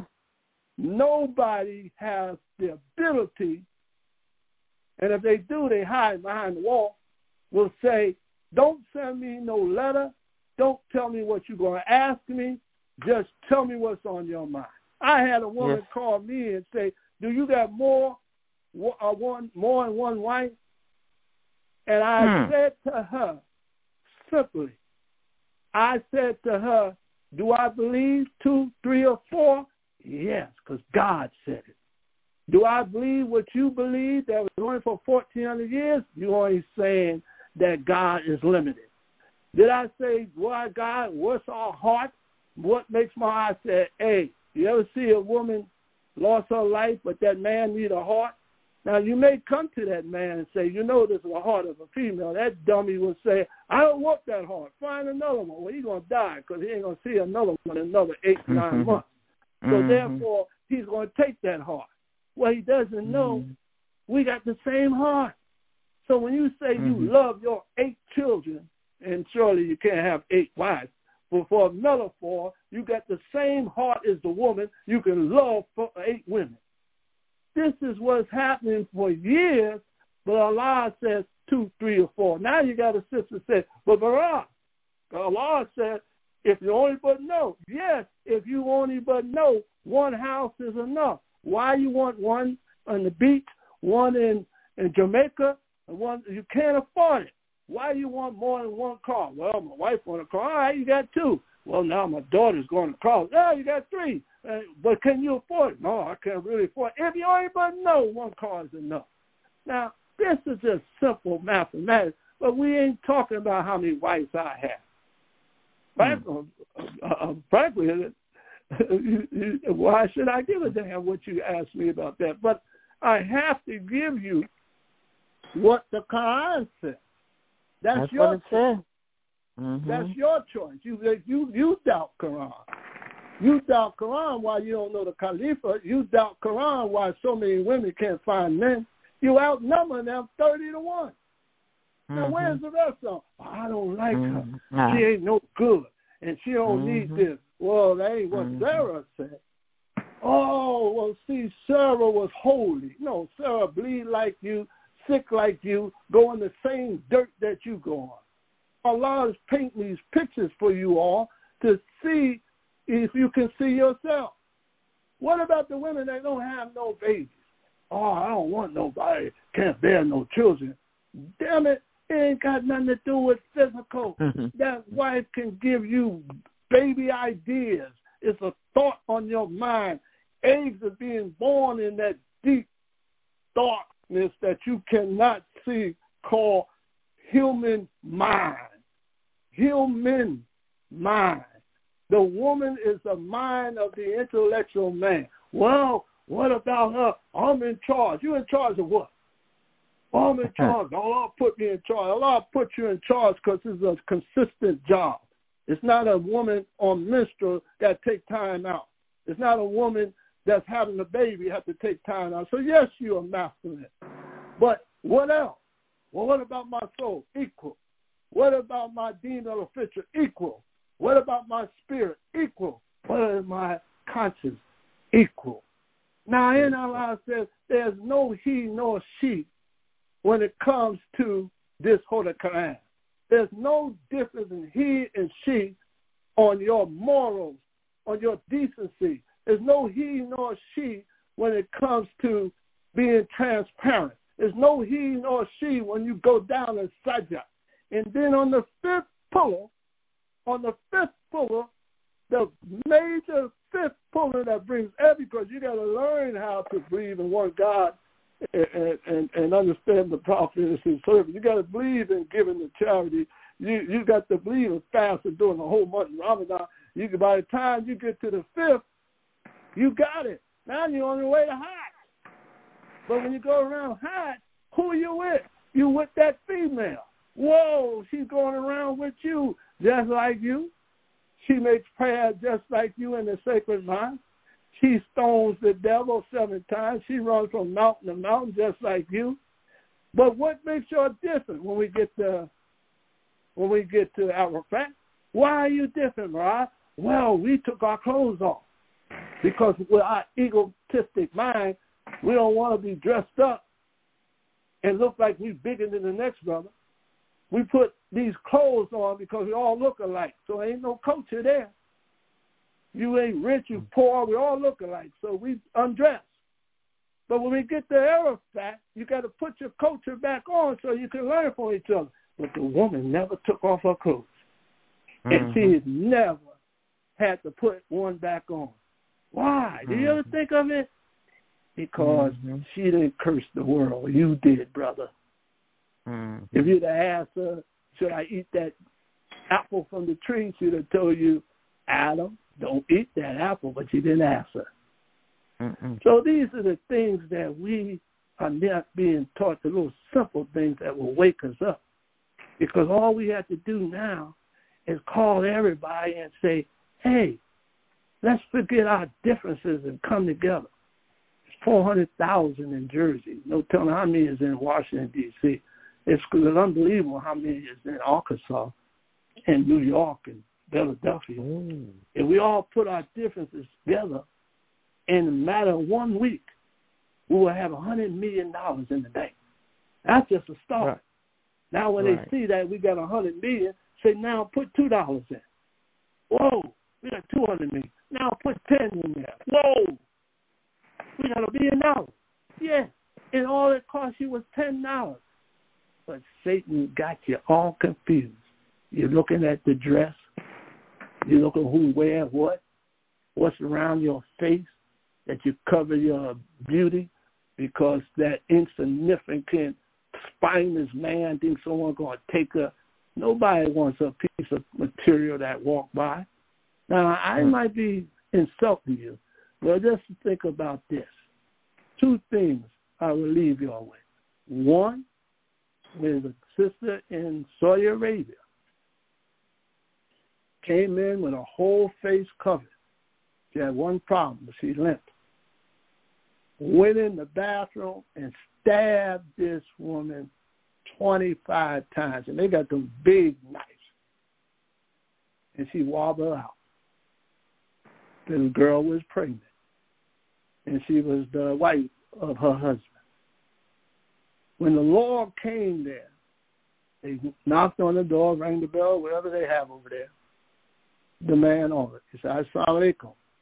Nobody has the ability, and if they do, they hide behind the wall, will say, don't send me no letter. Don't tell me what you're going to ask me. Just tell me what's on your mind. I had a woman call me and say, do you got more than one wife? And I said to her, simply, I said to her, do I believe 2, 3, or 4? Yes, because God said it. Do I believe what you believe that was only for 1,400 years? You're only saying that God is limited. Did I say, why God, what's our heart? What makes my heart say, hey, you ever see a woman lost her life, but that man need a heart? Now, you may come to that man and say, you know this is the heart of a female. That dummy will say, I don't want that heart. Find another one. Well, he's going to die because he ain't going to see another one in another 8, 9 months. So therefore, he's going to take that heart. Well, he doesn't know we got the same heart. So when you say you love your 8 children, and surely you can't have 8 wives, but for another 4, you got the same heart as the woman. You can love for 8 women. This is what's happening for years, but Allah says 2, 3, or 4. Now you got a sister say, but Barak, Allah said, if you only but know. Yes, if you only but know, one house is enough. Why you want one on the beach, one in Jamaica, and one you can't afford it? Why you want more than one car? Well, my wife wants a car. All right, you got 2. Well, now my daughter's going to college. Oh, you got 3. But can you afford it? No, I can't really afford it. If you only but know, one car is enough. Now, this is just simple mathematics, but we ain't talking about how many wives I have. Frankly, why should I give a damn what you ask me about that? But I have to give you what the Quran says. That's your choice. That's your choice. You doubt Quran. You doubt Quran why you don't know the Khalifa. You doubt Quran why so many women can't find men. You outnumber them 30-1. Now where's the rest of them? Oh, I don't like her. She ain't no good, and she don't need this. Well, that ain't what Sarah said. Oh, well, see, Sarah was holy. No, Sarah bleed like you, sick like you, go in the same dirt that you go on. Allah is painting these pictures for you all to see if you can see yourself. What about the women that don't have no babies? Oh, I don't want nobody, can't bear no children. Damn it, it ain't got nothing to do with physical. That wife can give you baby ideas. It's a thought on your mind. Eggs are being born in that deep darkness that you cannot see, called human mind. Human mind. The woman is the mind of the intellectual man. Well, what about her? I'm in charge. You in charge of what? I'm in charge. Allah put me in charge. Allah put you in charge because it's a consistent job. It's not a woman on menstrual that take time out. It's not a woman that's having a baby have to take time out. So yes, you are masculine. But what else? Well, what about my soul? Equal. What about my dean of official? Equal. What about my spirit? Equal. What is my conscience? Equal. Now, in Allah says there's no he nor she when it comes to this Holy Quran. There's no difference in he and she on your morals, on your decency. There's no he nor she when it comes to being transparent. There's no he nor she when you go down in sajda. And then on the fifth pillar, the major fifth pillar that brings because you got to learn how to believe and want God and understand the prophet and his service. You got to believe in giving the charity. You got to believe in fasting during the whole month of Ramadan. By the time you get to the fifth, you got it. Now you're on your way to Hajj. But when you go around Hajj, who are you with? You with that female. Whoa, she's going around with you just like you. She makes prayer just like you in the sacred mind. She stones the devil 7 times. She runs from mountain to mountain just like you. But what makes you different when we get to Arafat? Why are you different, Mariah? Well, we took our clothes off because with our egotistic mind, we don't want to be dressed up and look like we're bigger than the next brother. We put these clothes on because we all look alike, so ain't no culture there. You ain't rich, you poor, we all look alike, so we undress. But when we get to Arafat, you got to put your culture back on so you can learn from each other. But the woman never took off her clothes. And she never had to put one back on. Why? Do you ever think of it? Because she didn't curse the world. You did, brother. If you'd have asked her, should I eat that apple from the tree, she'd have told you, Adam, don't eat that apple, but you didn't ask her. So these are the things that we are not being taught, the little simple things that will wake us up. Because all we have to do now is call everybody and say, hey, let's forget our differences and come together. It's 400,000 in Jersey. No telling how many is in Washington, D.C. It's unbelievable how many is in Arkansas and New York and Philadelphia. If we all put our differences together, in a matter of 1 week, we will have $100 million in the bank. That's just a start. Right. Now when they see that we got $100 million, say, now put $2 in. Whoa, we got $200 million. Now put 10 in there. Whoa, we got $1 billion. Yeah, and all it cost you was $10. But Satan got you all confused. You're looking at the dress. You're looking who wears what. What's around your face that you cover your beauty because that insignificant spineless man thinks someone's going to take her. Nobody wants a piece of material that walk by. Now, I might be insulting you, but just think about this. 2 things I will leave you all with. One, with a sister in Saudi Arabia came in with a whole face covered. She had one problem. She limped. Went in the bathroom and stabbed this woman 25 times. And they got them big knives. And she wobbled out. This girl was pregnant. And she was the wife of her husband. When the Lord came there, they knocked on the door, rang the bell, whatever they have over there. The man on it. He said, Assalamu alaikum.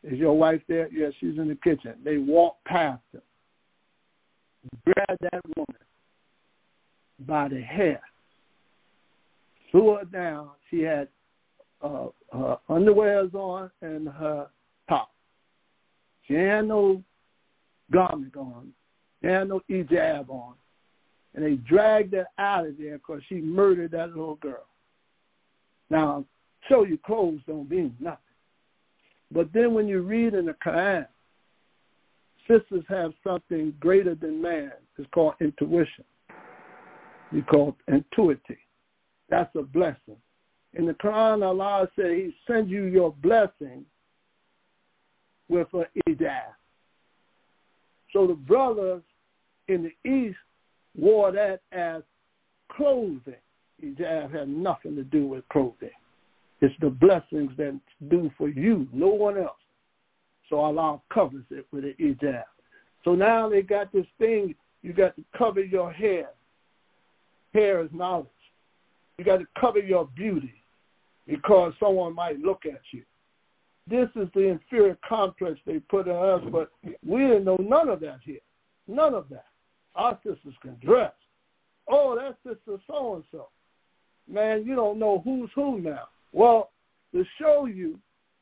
Is your wife there? Yes, she's in the kitchen. They walked past her, grabbed that woman by the hair, threw her down. She had her underwears on and her top. She had no garment on. She had no hijab on. And they dragged her out of there because she murdered that little girl. Now, show you clothes don't mean nothing. But then when you read in the Quran, sisters have something greater than man. It's called intuition. We call it intuity. That's a blessing. In the Quran, Allah said He sends you your blessing with an hijab. So the brothers in the East wore that as clothing. Hijab had nothing to do with clothing. It's the blessings that's due for you, no one else. So Allah covers it with an hijab. So now they got this thing, you got to cover your hair. Hair is knowledge. You got to cover your beauty because someone might look at you. This is the inferior complex they put on us, but we didn't know none of that here. None of that. Our sisters can dress. Oh, that's sister so-and-so. Man, you don't know who's who now. Well, to show you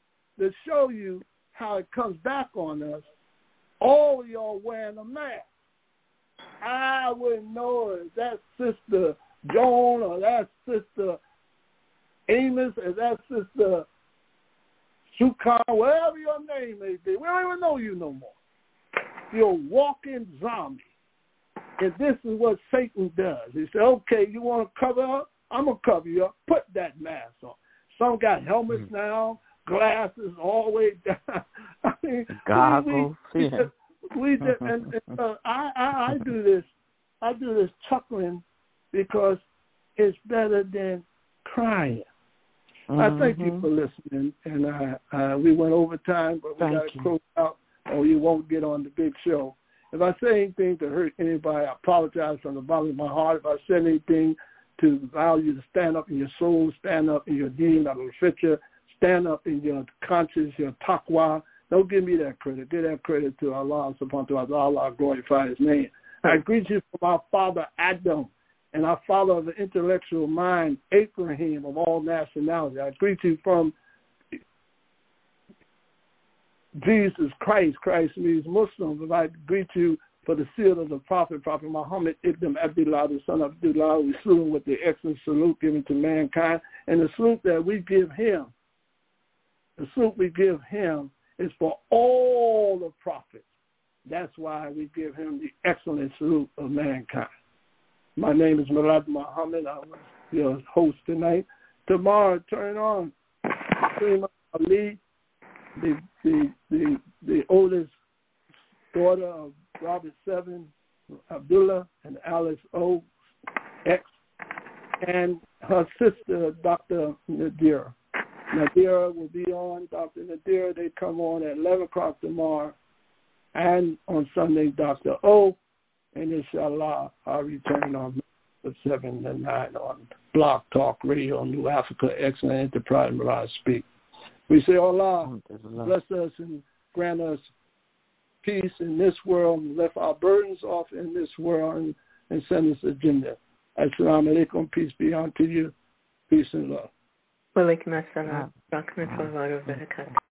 how it comes back on us, all of y'all wearing a mask. I wouldn't know if that's Sister Joan or that's Sister Amos or that's Sister Shukan, whatever your name may be. We don't even know you no more. You're a walking zombie. And this is what Satan does. He said, okay, you want to cover up? I'm going to cover you up. Put that mask on. Some got helmets now, glasses all the way down. I mean, goggles. I do this. I do this chuckling because it's better than crying. I thank you for listening, and we went over time, but we got to close out, or you won't get on the big show. If I say anything to hurt anybody, I apologize from the bottom of my heart. If I said anything to allow you to stand up in your soul, stand up in your deen, stand up in your conscience, your taqwa, don't give me that credit. Give that credit to Allah subhanahu wa ta'ala. Allah glorify His name. I greet you from our father Adam and our father of the intellectual mind, Abraham, of all nationalities. I greet you from Jesus Christ. Christ means Muslim. But I greet you for the seal of the Prophet Muhammad Ibn Abdullah, the son of Abdullah. We salute him with the excellent salute given to mankind. And the salute that we give him, the salute we give him is for all the prophets. That's why we give him the excellent salute of mankind. My name is Murad Muhammad. I was your host tonight. Tomorrow, turn on Prima Ali, the oldest daughter of Robert Seven, Abdullah, and Alice O. X, and her sister, Dr. Nadira. Nadira will be on. Dr. Nadira, they come on at 11 o'clock tomorrow. And on Sunday, Dr. O. And inshallah, I'll return on 7 to 9 on Blog Talk Radio, New Africa, Excellent Enterprise, Mirage Speak. We say, Allah, bless us and grant us peace in this world and lift our burdens off in this world and send us a Jannah. Assalamu alaikum, peace be unto you. Peace and love. Wa alaikum assalam.